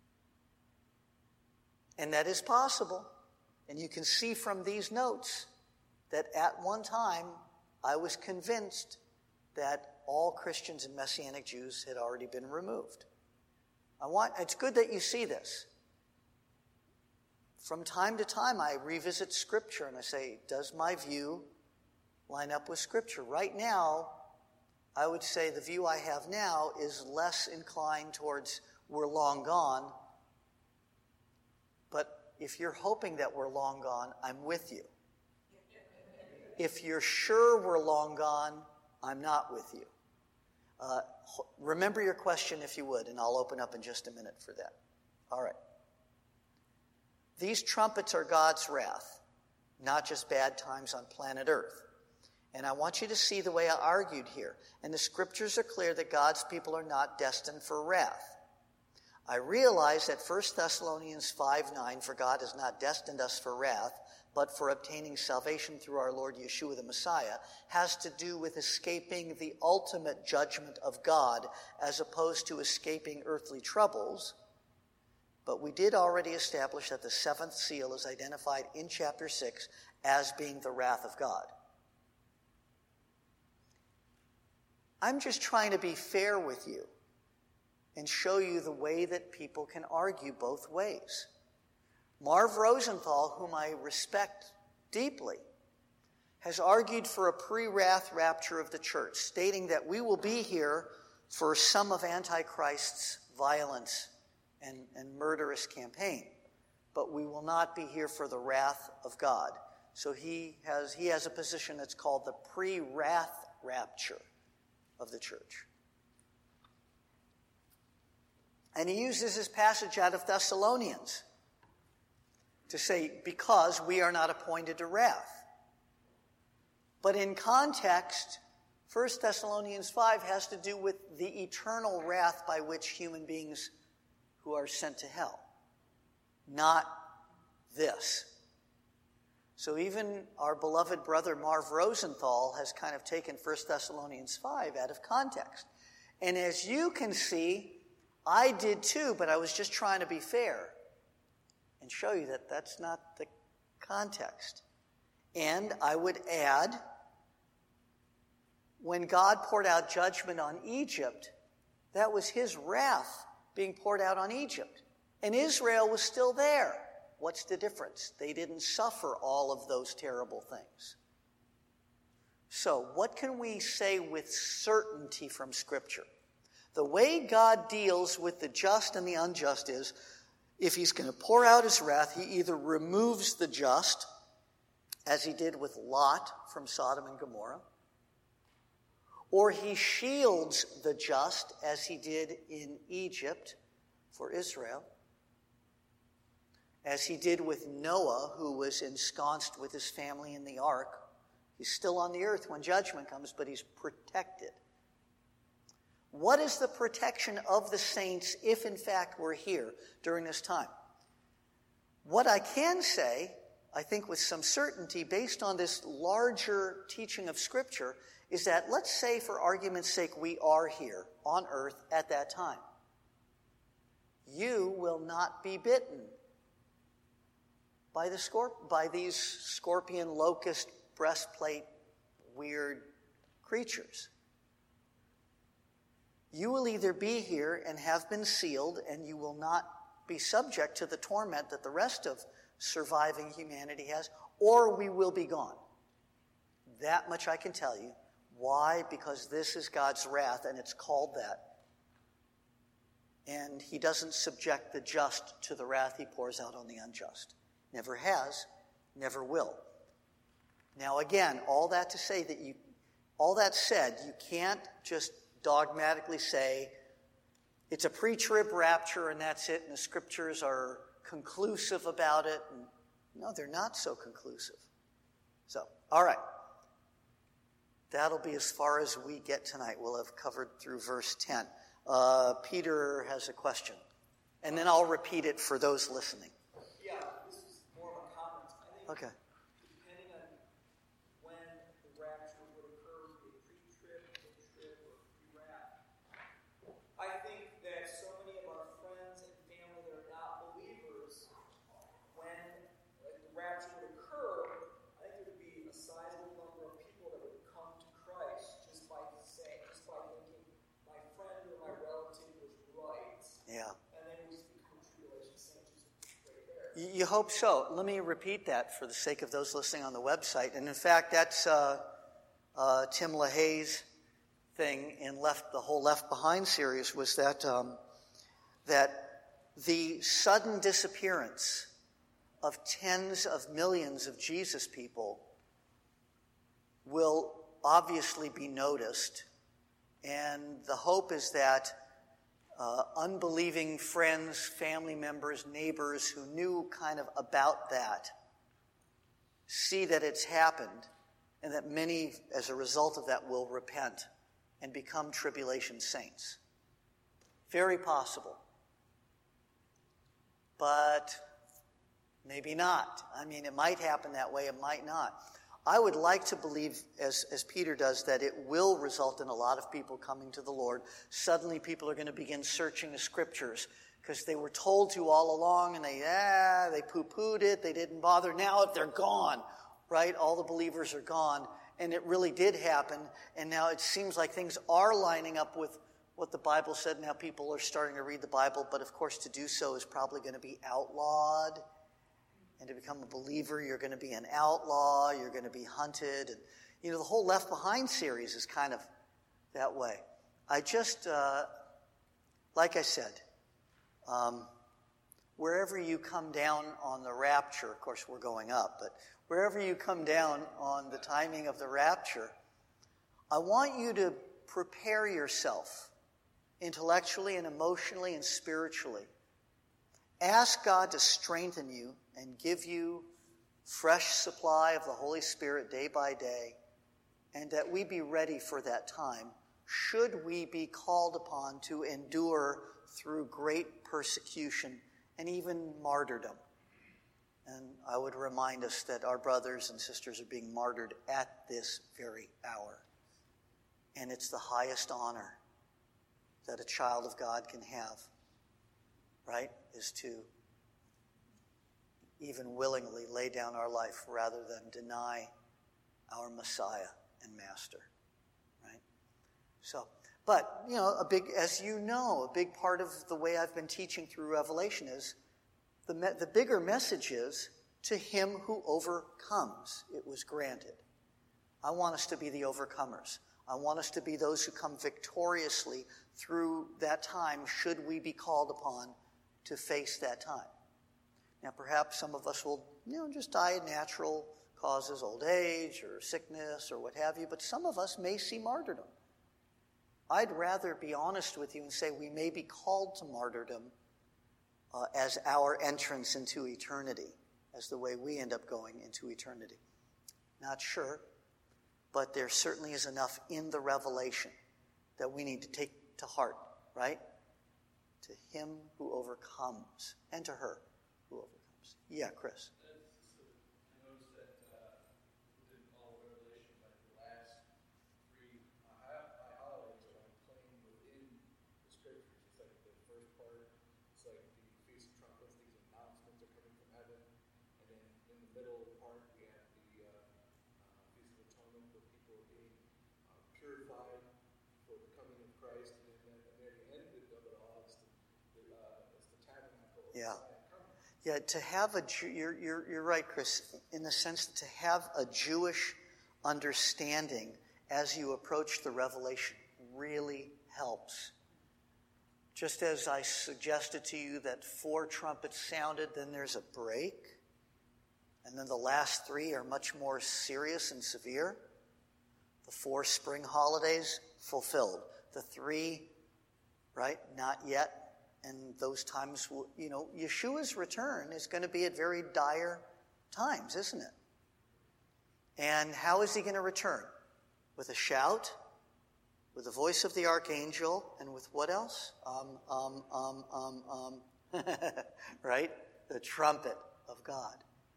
And that is possible. And you can see from these notes that at one time I was convinced that all Christians and Messianic Jews had already been removed. It's good that you see this. From time to time, I revisit Scripture and I say, does my view line up with Scripture? Right now, I would say the view I have now is less inclined towards we're long gone. But if you're hoping that we're long gone, I'm with you. If you're sure we're long gone, I'm not with you. Remember your question if you would, and I'll open up in just a minute for that. All right. These trumpets are God's wrath, not just bad times on planet Earth. And I want you to see the way I argued here. And the Scriptures are clear that God's people are not destined for wrath. I realize that 1 Thessalonians 5:9, for God has not destined us for wrath, but for obtaining salvation through our Lord Yeshua the Messiah, has to do with escaping the ultimate judgment of God as opposed to escaping earthly troubles. But we did already establish that the seventh seal is identified in chapter 6 as being the wrath of God. I'm just trying to be fair with you and show you the way that people can argue both ways. Marv Rosenthal, whom I respect deeply, has argued for a pre-wrath rapture of the church, stating that we will be here for some of Antichrist's violence and murderous campaign, but we will not be here for the wrath of God. So he has a position that's called the pre-wrath rapture of the church. And he uses this passage out of Thessalonians to say, because we are not appointed to wrath. But in context, 1 Thessalonians 5 has to do with the eternal wrath by which human beings who are sent to hell, not this. So even our beloved brother Marv Rosenthal has kind of taken 1 Thessalonians 5 out of context. And as you can see, I did too, but I was just trying to be fair and show you that that's not the context. And I would add, when God poured out judgment on Egypt, that was his wrath being poured out on Egypt. And Israel was still there. What's the difference? They didn't suffer all of those terrible things. So, what can we say with certainty from Scripture? The way God deals with the just and the unjust is, if he's going to pour out his wrath, he either removes the just as he did with Lot from Sodom and Gomorrah, or he shields the just as he did in Egypt for Israel, as he did with Noah, who was ensconced with his family in the ark. He's still on the earth when judgment comes, but he's protected. What is the protection of the saints if, in fact, we're here during this time? What I can say, I think with some certainty, based on this larger teaching of Scripture, is that, let's say, for argument's sake, we are here on earth at that time. You will not be bitten by these scorpion, locust, breastplate, weird creatures. You will either be here and have been sealed, and you will not be subject to the torment that the rest of surviving humanity has, or we will be gone. That much I can tell you. Why? Because this is God's wrath, and it's called that. And he doesn't subject the just to the wrath he pours out on the unjust. Never has, never will. Now again, all that said, you can't just dogmatically say it's a pre-trib rapture and that's it, and the Scriptures are conclusive about it. No, they're not so conclusive. So, all right. That'll be as far as we get tonight. We'll have covered through verse 10. Peter has a question, and then I'll repeat it for those listening. Yeah, this is more of a comment. I think okay. Depending on when the rapture would occur, be it pre-trib, mid-trib, or pre-rap, I think that so many of our friends and family that are not believers, when the rapture would occur, I think there would be a sizable number of people that would come to Christ just by thinking my friend or my relative was right. Yeah. And then we become tribulation saints right there. You hope so. Let me repeat that for the sake of those listening on the website. And in fact, that's Tim LaHaye's thing in the whole Left Behind series, was that the sudden disappearance of tens of millions of Jesus people will obviously be noticed. And the hope is that unbelieving friends, family members, neighbors who knew kind of about that see that it's happened, and that many, as a result of that, will repent and become tribulation saints. Very possible. But maybe not. I mean, it might happen that way, it might not. I would like to believe, as Peter does, that it will result in a lot of people coming to the Lord. Suddenly people are going to begin searching the Scriptures because they were told to all along, and they poo-pooed it, they didn't bother. Now they're gone, right? All the believers are gone, and it really did happen, and now it seems like things are lining up with what the Bible said. Now people are starting to read the Bible, but of course to do so is probably going to be outlawed. And to become a believer, you're going to be an outlaw, you're going to be hunted. And, the whole Left Behind series is kind of that way. I just, like I said, wherever you come down on the rapture, of course we're going up, but wherever you come down on the timing of the rapture, I want you to prepare yourself intellectually and emotionally and spiritually. Ask God to strengthen you and give you fresh supply of the Holy Spirit day by day, and that we be ready for that time, should we be called upon to endure through great persecution and even martyrdom. And I would remind us that our brothers and sisters are being martyred at this very hour. And it's the highest honor that a child of God can have, right, is to even willingly lay down our life rather than deny our Messiah and Master, right? So, but, a big part of the way I've been teaching through Revelation is the bigger message is, to him who overcomes, it was granted. I want us to be the overcomers. I want us to be those who come victoriously through that time, should we be called upon to face that time. Now, perhaps some of us will, just die a natural, causes, old age or sickness or what have you, but some of us may see martyrdom. I'd rather be honest with you and say we may be called to martyrdom as our entrance into eternity, as the way we end up going into eternity. Not sure, but there certainly is enough in the revelation that we need to take to heart, right? To him who overcomes, and to her who overcomes. Yeah, Chris. Yeah, to have you're right, Chris, in the sense that to have a Jewish understanding as you approach the revelation really helps. Just as I suggested to you that 4 trumpets sounded, then there's a break, and then the last 3 are much more serious and severe. The 4 spring holidays fulfilled. The 3, right, not yet. And those times, Yeshua's return is going to be at very dire times, isn't it? And how is he going to return? With a shout, with the voice of the archangel, and with what else? Right? The trumpet of God.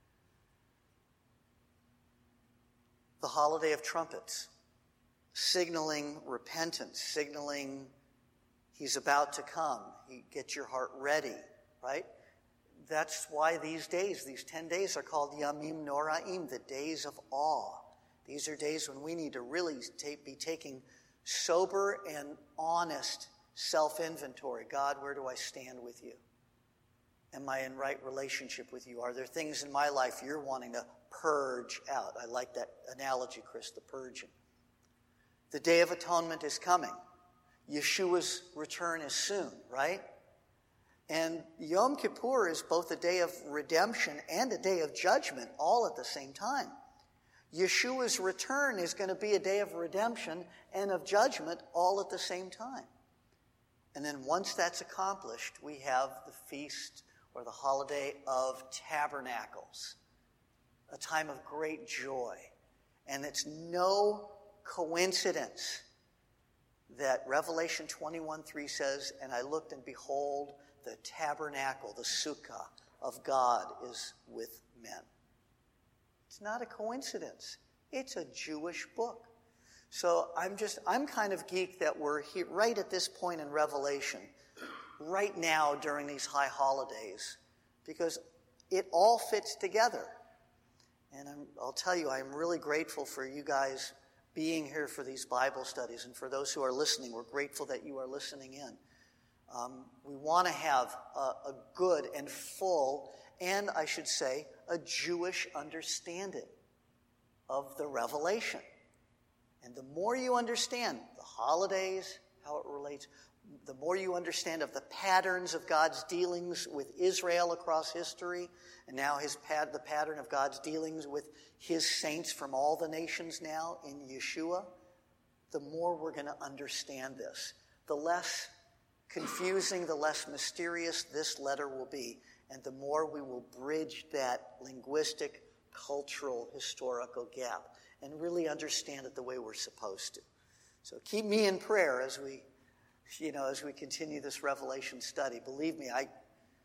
The holiday of trumpets, signaling repentance, signaling he's about to come. Get your heart ready, right? That's why these days, these 10 days are called Yamim Noraim, the days of awe. These are days when we need to really be taking sober and honest self-inventory. God, where do I stand with you? Am I in right relationship with you? Are there things in my life you're wanting to purge out? I like that analogy, Chris, the purging. The Day of Atonement is coming. Yeshua's return is soon, right? And Yom Kippur is both a day of redemption and a day of judgment all at the same time. Yeshua's return is going to be a day of redemption and of judgment all at the same time. And then once that's accomplished, we have the feast or the holiday of tabernacles, a time of great joy. And it's no coincidence that Revelation 21:3 says, "And I looked, and behold, the tabernacle, the sukkah of God is with men." It's not a coincidence. It's a Jewish book. So I'm kind of geeked that we're here right at this point in Revelation, right now during these high holidays, because it all fits together. And I'll tell you, I'm really grateful for you guys being here for these Bible studies. And for those who are listening, we're grateful that you are listening in. We want to have a good and full, and I should say, a Jewish understanding of the revelation. And the more you understand the holidays, how it relates, the more you understand of the patterns of God's dealings with Israel across history, and now the pattern of God's dealings with his saints from all the nations now in Yeshua, the more we're going to understand this. The less confusing, the less mysterious this letter will be, and the more we will bridge that linguistic, cultural, historical gap and really understand it the way we're supposed to. So keep me in prayer as we continue this Revelation study. Believe me, I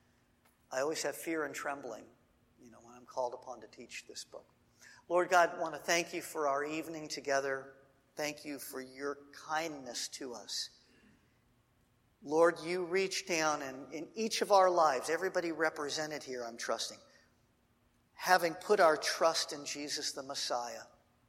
always have fear and trembling, when I'm called upon to teach this book. Lord God, I want to thank you for our evening together. Thank you for your kindness to us. Lord, you reach down and in each of our lives, everybody represented here, I'm trusting, having put our trust in Jesus the Messiah,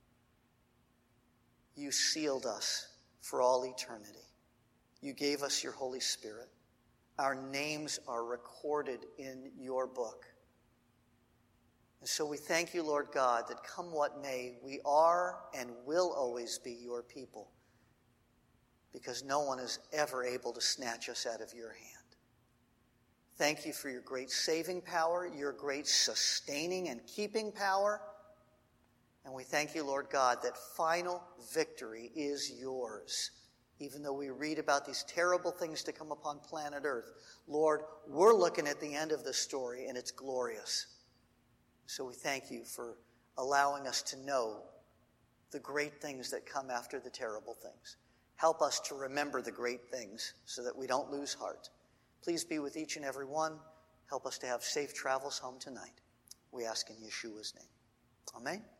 you sealed us for all eternity. You gave us your Holy Spirit. Our names are recorded in your book. And so we thank you, Lord God, that come what may, we are and will always be your people, because no one is ever able to snatch us out of your hand. Thank you for your great saving power, your great sustaining and keeping power. And we thank you, Lord God, that final victory is yours. Even though we read about these terrible things to come upon planet Earth, Lord, we're looking at the end of the story, and it's glorious. So we thank you for allowing us to know the great things that come after the terrible things. Help us to remember the great things so that we don't lose heart. Please be with each and every one. Help us to have safe travels home tonight. We ask in Yeshua's name. Amen.